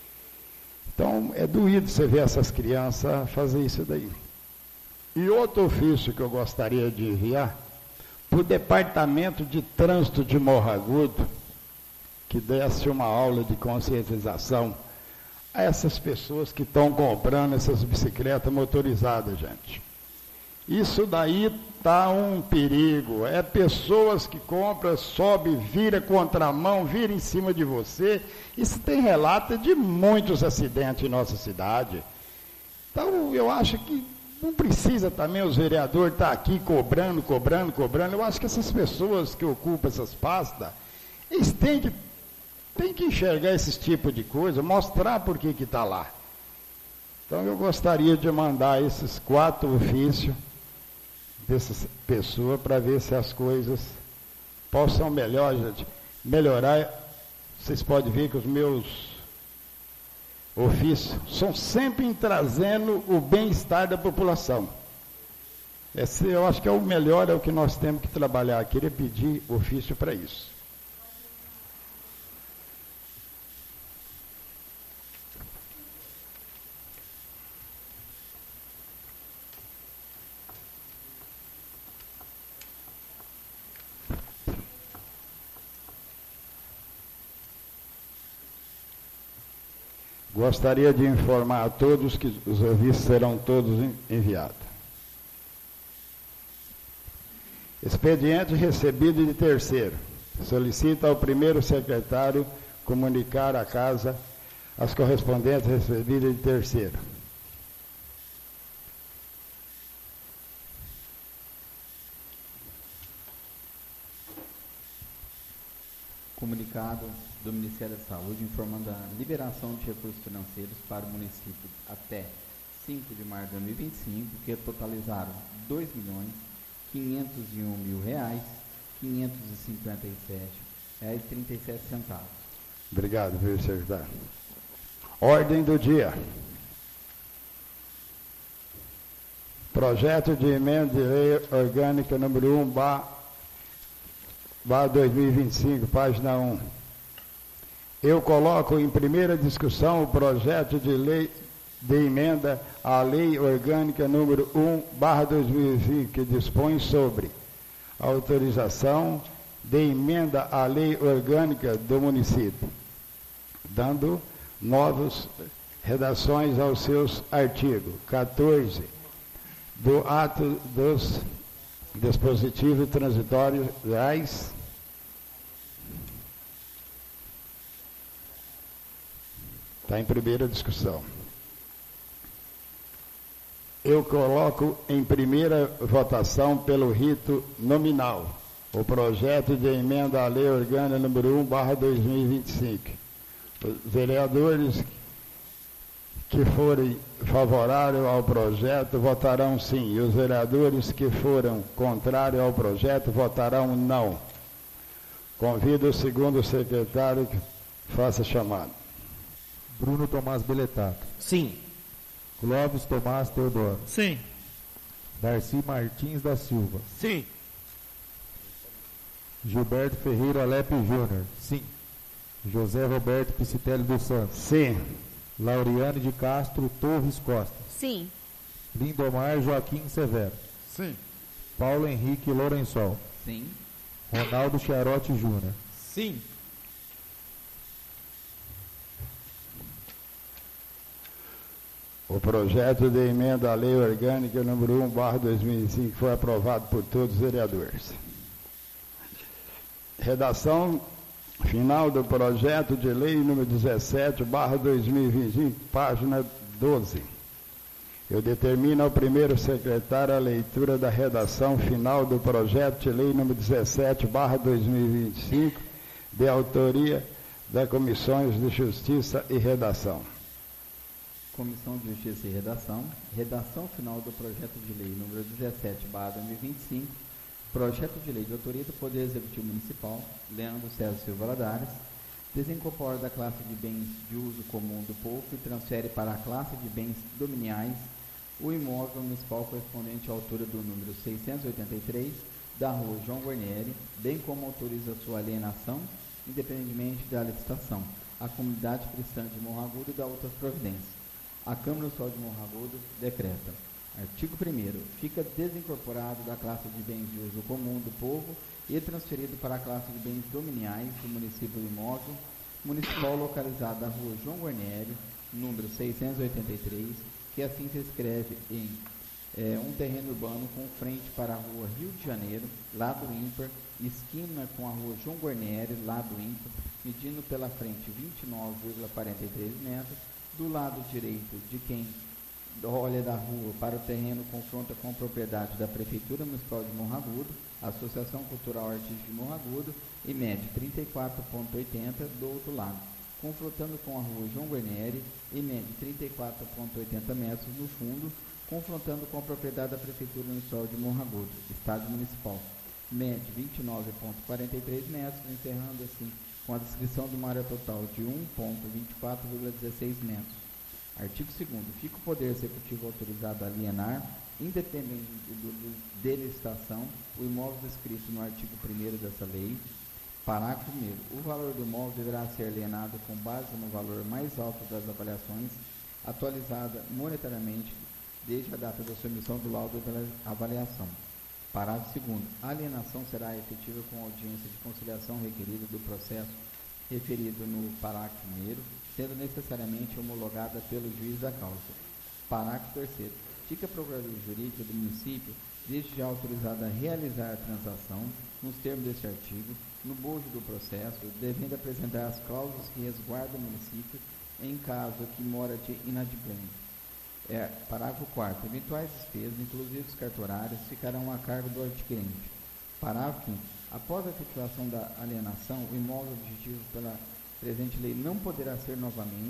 Então, é doído você ver essas crianças fazer isso daí. E outro ofício que eu gostaria de enviar para o Departamento de Trânsito de Morro Agudo, que desse uma aula de conscientização a essas pessoas que estão comprando essas bicicletas motorizadas, gente. Isso daí está um perigo. É pessoas que compram, sobe, vira contramão, vira em cima de você. Isso tem relato de muitos acidentes em nossa cidade. Então, eu acho que não precisa também os vereadores estar aqui cobrando, cobrando, cobrando. Eu acho que essas pessoas que ocupam essas pastas, eles têm que, têm que enxergar esse tipo de coisa, mostrar por que está lá. Então, eu gostaria de mandar esses quatro ofícios dessas pessoas para ver se as coisas possam melhor, gente, melhorar. Vocês podem ver que os meus ofícios são sempre trazendo o bem-estar da população. Esse, eu acho que é o melhor, é o que nós temos que trabalhar. Queria pedir ofício para isso. Gostaria de informar a todos que os ofícios serão todos enviados. Expediente recebido de terceiro. Solicita ao primeiro secretário comunicar à casa as correspondentes recebidas de terceiro. Comunicado do Ministério da Saúde informando a liberação de recursos financeiros para o município até cinco de março de dois mil e vinte e cinco, que totalizaram dois milhões quinhentos e um mil reais, quinhentos e cinquenta e sete reais e trinta e sete centavos. Obrigado, viu, secretário. Ordem do dia. Projeto de emenda de lei orgânica número um, barra dois mil e vinte e cinco, página um. Eu coloco em primeira discussão o projeto de lei de emenda à lei orgânica número um, barra dois mil e vinte, que dispõe sobre autorização de emenda à lei orgânica do município, dando novas redações aos seus artigos quatorze do ato dos dispositivos transitórios reais, está em primeira discussão. Eu coloco em primeira votação pelo rito nominal o projeto de emenda à lei orgânica número um, barra dois mil e vinte e cinco. Os vereadores que forem favoráveis ao projeto votarão sim, e os vereadores que forem contrários ao projeto votarão não. Convido o segundo secretário que faça a chamada. Bruno Tomás Beletato. Sim. Clóvis Tomás Teodoro. Sim. Darcy Martins da Silva. Sim. Gilberto Ferreira Lepe Júnior. Sim. José Roberto Piscitelli dos Santos. Sim. Lauriane de Castro Torres Costa. Sim. Lindomar Joaquim Severo. Sim. Paulo Henrique Lourençol. Sim. Ronaldo Chiarotti Júnior. Sim. O projeto de emenda à lei orgânica número um, barra dois mil e cinco foi aprovado por todos os vereadores. Redação final do projeto de lei número dezessete, barra dois mil e vinte e cinco, página doze. Eu determino ao primeiro secretário a leitura da redação final do projeto de lei número dezessete, barra dois mil e vinte e cinco, de autoria das Comissões de Justiça e Redação. Comissão de Justiça e Redação, redação final do projeto de lei número dezessete, barra dois mil e vinte e cinco, projeto de lei de autoria do Poder Executivo Municipal, Leandro César Silva Ladares, desincorpora da classe de bens de uso comum do povo e transfere para a classe de bens dominiais o imóvel municipal correspondente à altura do número seiscentos e oitenta e três da rua João Guarnieri, bem como autoriza sua alienação, independentemente da licitação, à comunidade cristã de Morro Agudo e da outras providências. A Câmara Municipal de Morro Agudo decreta. Artigo primeiro. Fica desincorporado da classe de bens de uso comum do povo e transferido para a classe de bens dominiais do município do imóvel municipal localizado na rua João Guarnieri, número seiscentos e oitenta e três, que assim se escreve em é, um terreno urbano com frente para a rua Rio de Janeiro, lado ímpar, esquina com a rua João Guarnieri, lado ímpar, medindo pela frente vinte e nove vírgula quarenta e três metros, do lado direito de quem olha da rua para o terreno confronta com a propriedade da Prefeitura Municipal de Morro Agudo, Associação Cultural Artística de Morro Agudo, e mede trinta e quatro vírgula oitenta do outro lado, confrontando com a rua João Guarnieri, e mede trinta e quatro vírgula oitenta metros no fundo, confrontando com a propriedade da Prefeitura Municipal de Morro Agudo, Estado Municipal, mede vinte e nove vírgula quarenta e três metros, encerrando assim com a descrição de uma área total de um vírgula vinte e quatro vírgula dezesseis metros. Artigo segundo. Fica o Poder Executivo autorizado a alienar, independente de licitação, o imóvel descrito no artigo primeiro dessa lei. Parágrafo primeiro. O valor do imóvel deverá ser alienado com base no valor mais alto das avaliações, atualizada monetariamente desde a data da submissão do laudo de avaliação. Parágrafo segundo. A alienação será efetiva com a audiência de conciliação requerida do processo referido no parágrafo primeiro, sendo necessariamente homologada pelo juiz da causa. Parágrafo terceiro. Fica a Procuradoria Jurídica do município desde já autorizada a realizar a transação, nos termos deste artigo, no bojo do processo, devendo apresentar as cláusulas que resguardam o município em caso que mora de inadimplente. É, parágrafo quarto. Eventuais despesas, inclusive os cartorários, ficarão a cargo do adquirente. Parágrafo quinto. Após a efetivação da alienação, o imóvel objetivo pela presente lei não poderá ser novamente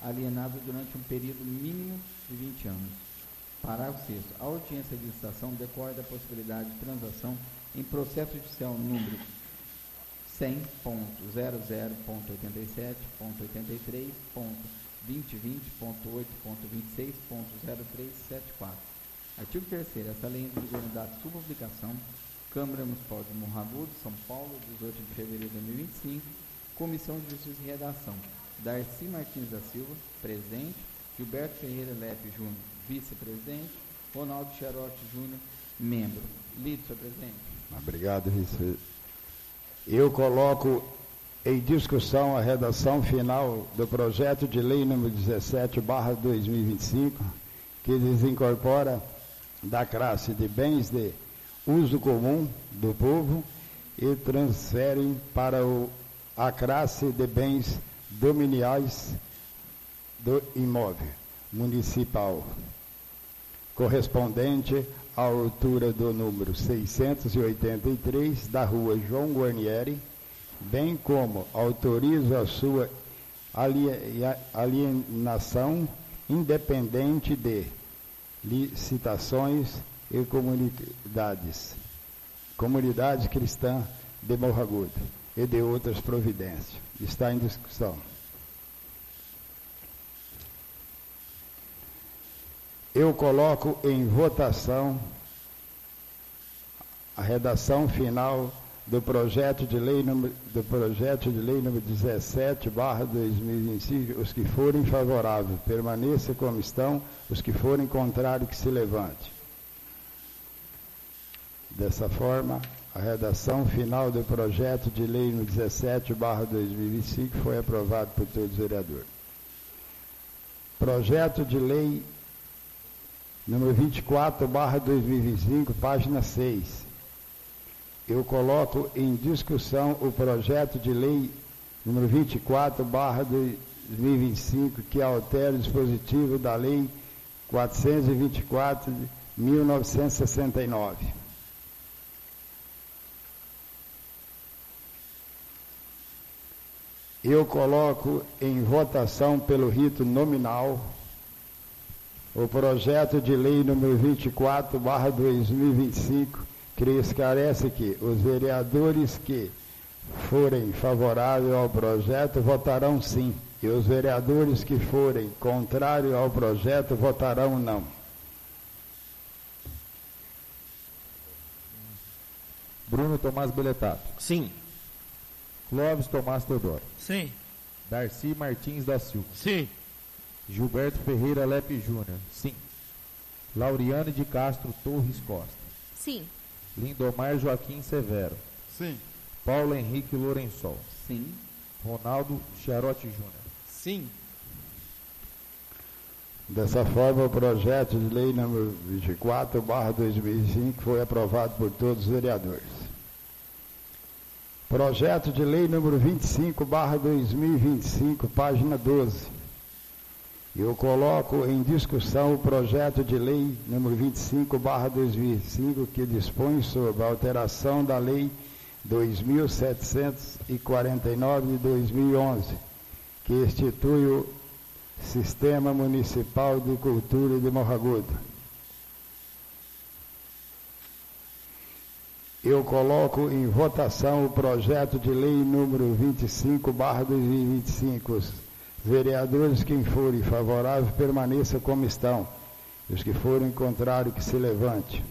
alienado durante um período mínimo de vinte anos. Parágrafo sexto. A audiência de licitação decorre da possibilidade de transação em processo judicial número cem ponto zero zero ponto oitenta e sete ponto oitenta e três ponto vinte vinte ponto oito ponto vinte e seis ponto zero três sete quatro. Artigo terceiro. Essa lei entra em vigor na data de sua publicação. Câmara Municipal de Morragudo, São Paulo, dezoito de fevereiro de dois mil e vinte e cinco. Comissão de Justiça e Redação. Darcy Martins da Silva, presidente. Gilberto Ferreira Lepe Júnior, vice-presidente. Ronaldo Xarote Júnior, membro. Lido, senhor presidente. Obrigado, vice. Eu coloco em discussão a redação final do projeto de lei número dezessete barra dois mil e vinte e cinco, que desincorpora da classe de bens de uso comum do povo e transferem para o, a classe de bens dominiais do imóvel municipal, correspondente à altura do número seiscentos e oitenta e três da rua João Guarnieri, bem como autoriza a sua alienação independente de licitações e comunidades, comunidade cristã de Morragudo e de outras providências. Está em discussão. Eu coloco em votação a redação final do projeto de lei número, do projeto de lei número dezessete barra dois mil e vinte e cinco. Os que forem favoráveis, permaneça como estão. Os que forem contrários, que se levante. Dessa forma, a redação final do projeto de lei número dezessete barra dois mil e vinte e cinco foi aprovado por todos os vereadores. Projeto de lei número vinte e quatro barra dois mil e vinte e cinco, página seis. Eu coloco em discussão o projeto de lei número vinte e quatro barra dois mil e vinte e cinco, que altera o dispositivo da lei quatrocentos e vinte e quatro de mil novecentos e sessenta e nove. Eu coloco em votação pelo rito nominal o projeto de lei número vinte e quatro barra dois mil e vinte e cinco, que esclarece que os vereadores que forem favoráveis ao projeto votarão sim, e os vereadores que forem contrários ao projeto votarão não. Bruno Tomás Beletato. Sim. Clóvis Tomás Teodoro. Sim. Darcy Martins da Silva. Sim. Gilberto Ferreira Lepe Júnior. Sim. Lauriane de Castro Torres Costa. Sim. Lindomar Joaquim Severo. Sim. Paulo Henrique Lourençol. Sim. Ronaldo Xarote Júnior. Sim. Dessa forma, o projeto de lei número vinte e quatro barra dois mil e cinco foi aprovado por todos os vereadores. Projeto de lei número vinte e cinco barra dois mil e vinte e cinco, página doze. Eu coloco em discussão o projeto de lei número vinte e cinco barra dois mil e vinte e cinco, que dispõe sobre a alteração da lei dois mil setecentos e quarenta e nove de dois mil e onze, que institui o Sistema Municipal de Cultura de Morragudo. Eu coloco em votação o projeto de lei número vinte e cinco barra dois mil e vinte e cinco. Os vereadores que forem favoráveis permaneçam como estão. Os que forem contrários, que se levante.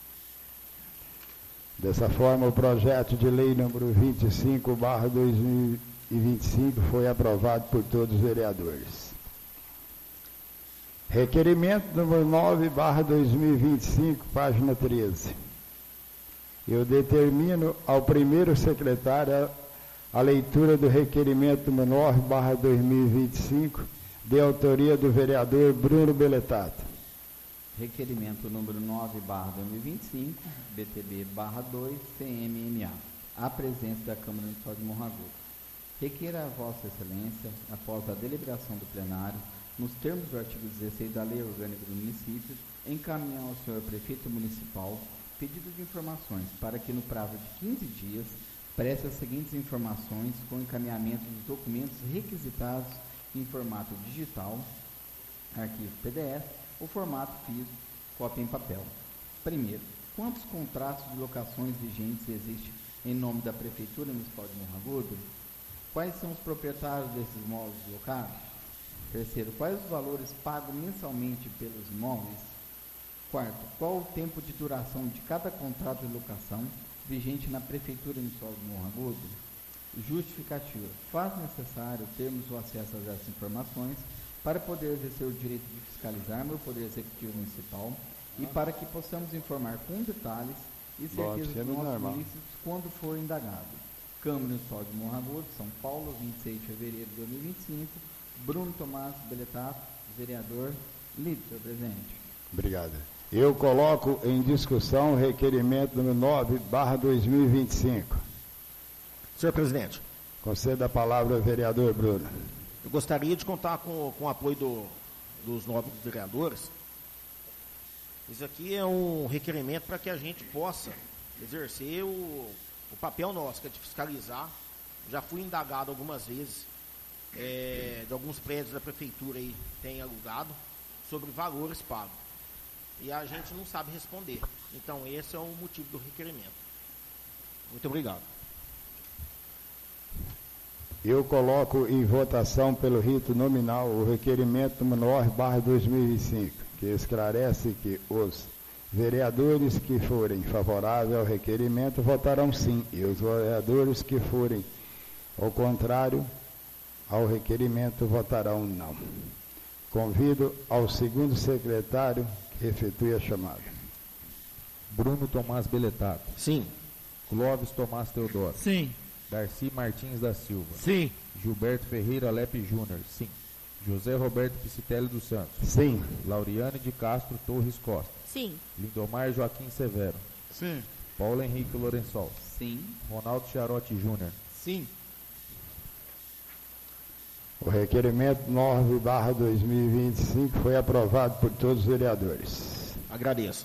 Dessa forma, o projeto de lei número vinte e cinco barra dois mil e vinte e cinco foi aprovado por todos os vereadores. Requerimento número nove barra dois mil e vinte e cinco, página treze. Eu determino ao primeiro secretário a leitura do requerimento número nove barra dois mil e vinte e cinco, de autoria do vereador Bruno Beletato. Requerimento número nove barra dois mil e vinte e cinco, B T B barra dois, C M M A. A presença da Câmara Municipal de Morragudo. Requeira a Vossa Excelência, após a deliberação do plenário, nos termos do artigo dezesseis da Lei Orgânica do Município, encaminhar ao senhor Prefeito Municipal pedido de informações para que, no prazo de quinze dias, preste as seguintes informações com encaminhamento dos documentos requisitados em formato digital, arquivo P D F, ou formato físico, cópia em papel. Primeiro, quantos contratos de locações vigentes existem em nome da Prefeitura Municipal de Morro Agudo? Quais são os proprietários desses imóveis locados? Terceiro, quais os valores pagos mensalmente pelos imóveis? Quarto, qual o tempo de duração de cada contrato de locação vigente na Prefeitura Municipal de Morro Agudo? Justificativa. Faz necessário termos o acesso a essas informações para poder exercer o direito de fiscalizar no Poder Executivo Municipal e para que possamos informar com detalhes e certeza dos nossos munícipes quando for indagado. Câmara Municipal de Morro Agudo, São Paulo, vinte e seis de fevereiro de dois mil e vinte e cinco. Bruno Tomás Beletato, vereador. Lido, senhor presidente. Obrigado. Eu coloco em discussão o requerimento número nove, barra dois mil e vinte e cinco. Senhor presidente. Conceda a palavra ao vereador Bruno. Eu gostaria de contar com, com o apoio do, dos nobres vereadores. Isso aqui é um requerimento para que a gente possa exercer o, o papel nosso, que é de fiscalizar. Já fui indagado algumas vezes é, de alguns prédios da prefeitura aí tem alugado sobre valores pagos. E a gente não sabe responder. Então, esse é o motivo do requerimento. Muito obrigado. Eu coloco em votação pelo rito nominal o requerimento número nove, barra dois mil e vinte e cinco, que esclarece que os vereadores que forem favoráveis ao requerimento votarão sim, e os vereadores que forem ao contrário ao requerimento votarão não. Convido ao segundo secretário que efetue a chamada. Bruno Tomás Beletato. Sim. Clóvis Tomás Teodoro. Sim. Darcy Martins da Silva. Sim. Gilberto Ferreira Lepe Júnior. Sim. José Roberto Piscitelli dos Santos. Sim. Lauriane de Castro Torres Costa. Sim. Lindomar Joaquim Severo. Sim. Paulo Henrique Lorenzol. Sim. Ronaldo Charotti Júnior. Sim. O requerimento nove, barra dois mil e vinte e cinco foi aprovado por todos os vereadores. Agradeço.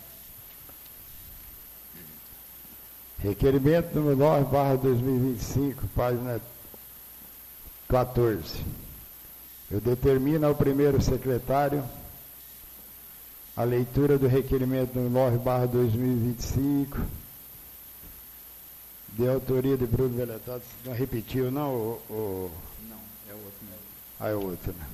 Requerimento número nove, barra dois mil e vinte e cinco, página quatorze. Eu determino ao primeiro secretário a leitura do requerimento número nove, barra dois mil e vinte e cinco, de autoria de Bruno Beletato. Não repetiu, não? O, o... Não, é o outro mesmo. Ah, é o outro, né?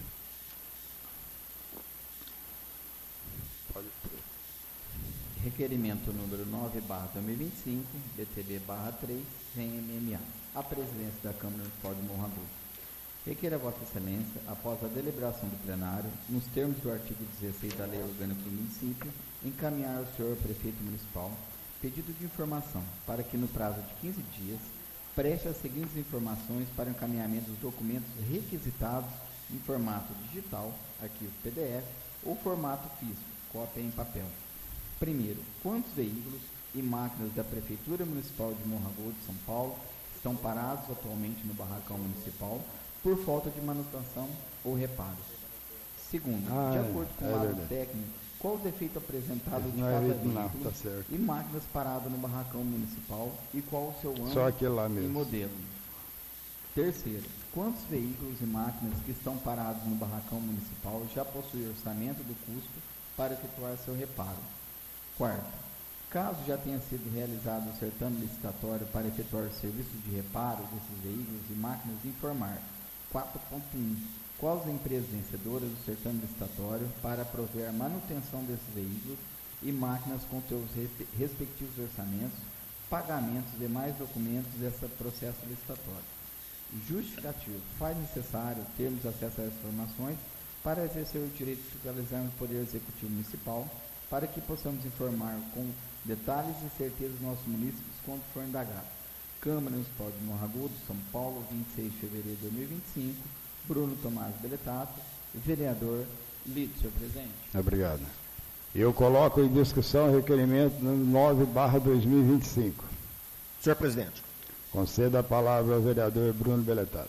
Requerimento número nove, barra dois mil e vinte e cinco, B T B, barra três, V M M A. A presidência da Câmara Municipal de Morro Agudo. Requer a Vossa Excelência, após a deliberação do plenário, nos termos do artigo dezesseis da Lei Orgânica do Município, encaminhar ao senhor Prefeito Municipal pedido de informação para que, no prazo de quinze dias, preste as seguintes informações para o encaminhamento dos documentos requisitados em formato digital, arquivo P D F, ou formato físico, cópia em papel. Primeiro, quantos veículos e máquinas da Prefeitura Municipal de Morro Agudo, São Paulo, estão parados atualmente no barracão municipal por falta de manutenção ou reparos? Segundo, ah, de acordo com é o laudo verdade. técnico, qual o defeito apresentado Isso de não é cada verdade, não, veículo tá certo. e máquinas paradas no barracão municipal e qual o seu ano Só aquele lá e mesmo. modelo? Terceiro, quantos veículos e máquinas que estão parados no barracão municipal já possuem orçamento do custo para efetuar seu reparo? Quarto, caso já tenha sido realizado o certame licitatório para efetuar o serviço de reparo desses veículos e máquinas, informar. quatro ponto um. Quais as empresas vencedoras do certame licitatório para prover a manutenção desses veículos e máquinas com seus respectivos orçamentos, pagamentos e demais documentos desse processo licitatório? Justificativo. Faz necessário termos acesso às informações para exercer o direito de fiscalizar no Poder Executivo Municipal, para que possamos informar com detalhes e certeza os nossos munícipes quando for indagado. Câmara Municipal de Morro Agudo, São Paulo, vinte e seis de fevereiro de dois mil e vinte e cinco, Bruno Tomás Beletato, vereador. Lido, senhor presidente. Obrigado. Eu coloco em discussão o requerimento número nove, barra dois mil e vinte e cinco. Senhor presidente. Conceda a palavra ao vereador Bruno Beletato.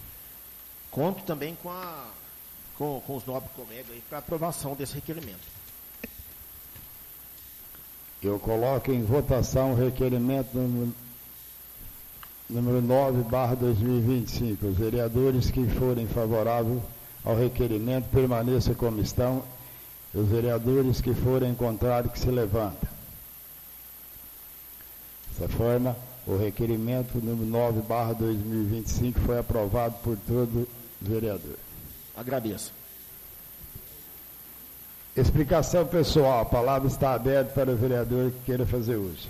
Conto também com, a, com, com os nobres colegas aí para aprovação desse requerimento. Eu coloco em votação o requerimento número, número nove, barra dois mil e vinte e cinco. Os vereadores que forem favoráveis ao requerimento permaneça como estão. Os vereadores que forem contrários que se levantem. Dessa forma, o requerimento número nove barra dois mil e vinte e cinco foi aprovado por todo vereador. Agradeço. Explicação pessoal. A palavra está aberta para o vereador que queira fazer uso.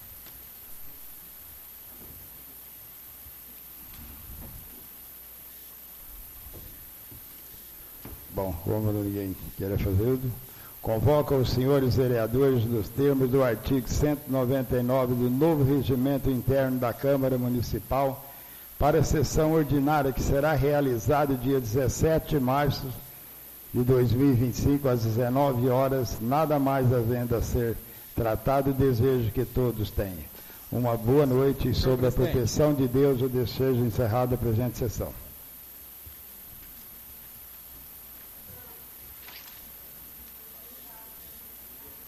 Bom, como ninguém queira fazer uso, convoca os senhores vereadores nos termos do artigo cento e noventa e nove do novo regimento interno da Câmara Municipal para a sessão ordinária que será realizada dia dezessete de março de dois mil e vinte e cinco, às dezenove horas, nada mais havendo a ser tratado, desejo que todos tenham uma boa noite e sob a proteção de Deus eu desejo encerrada a presente sessão.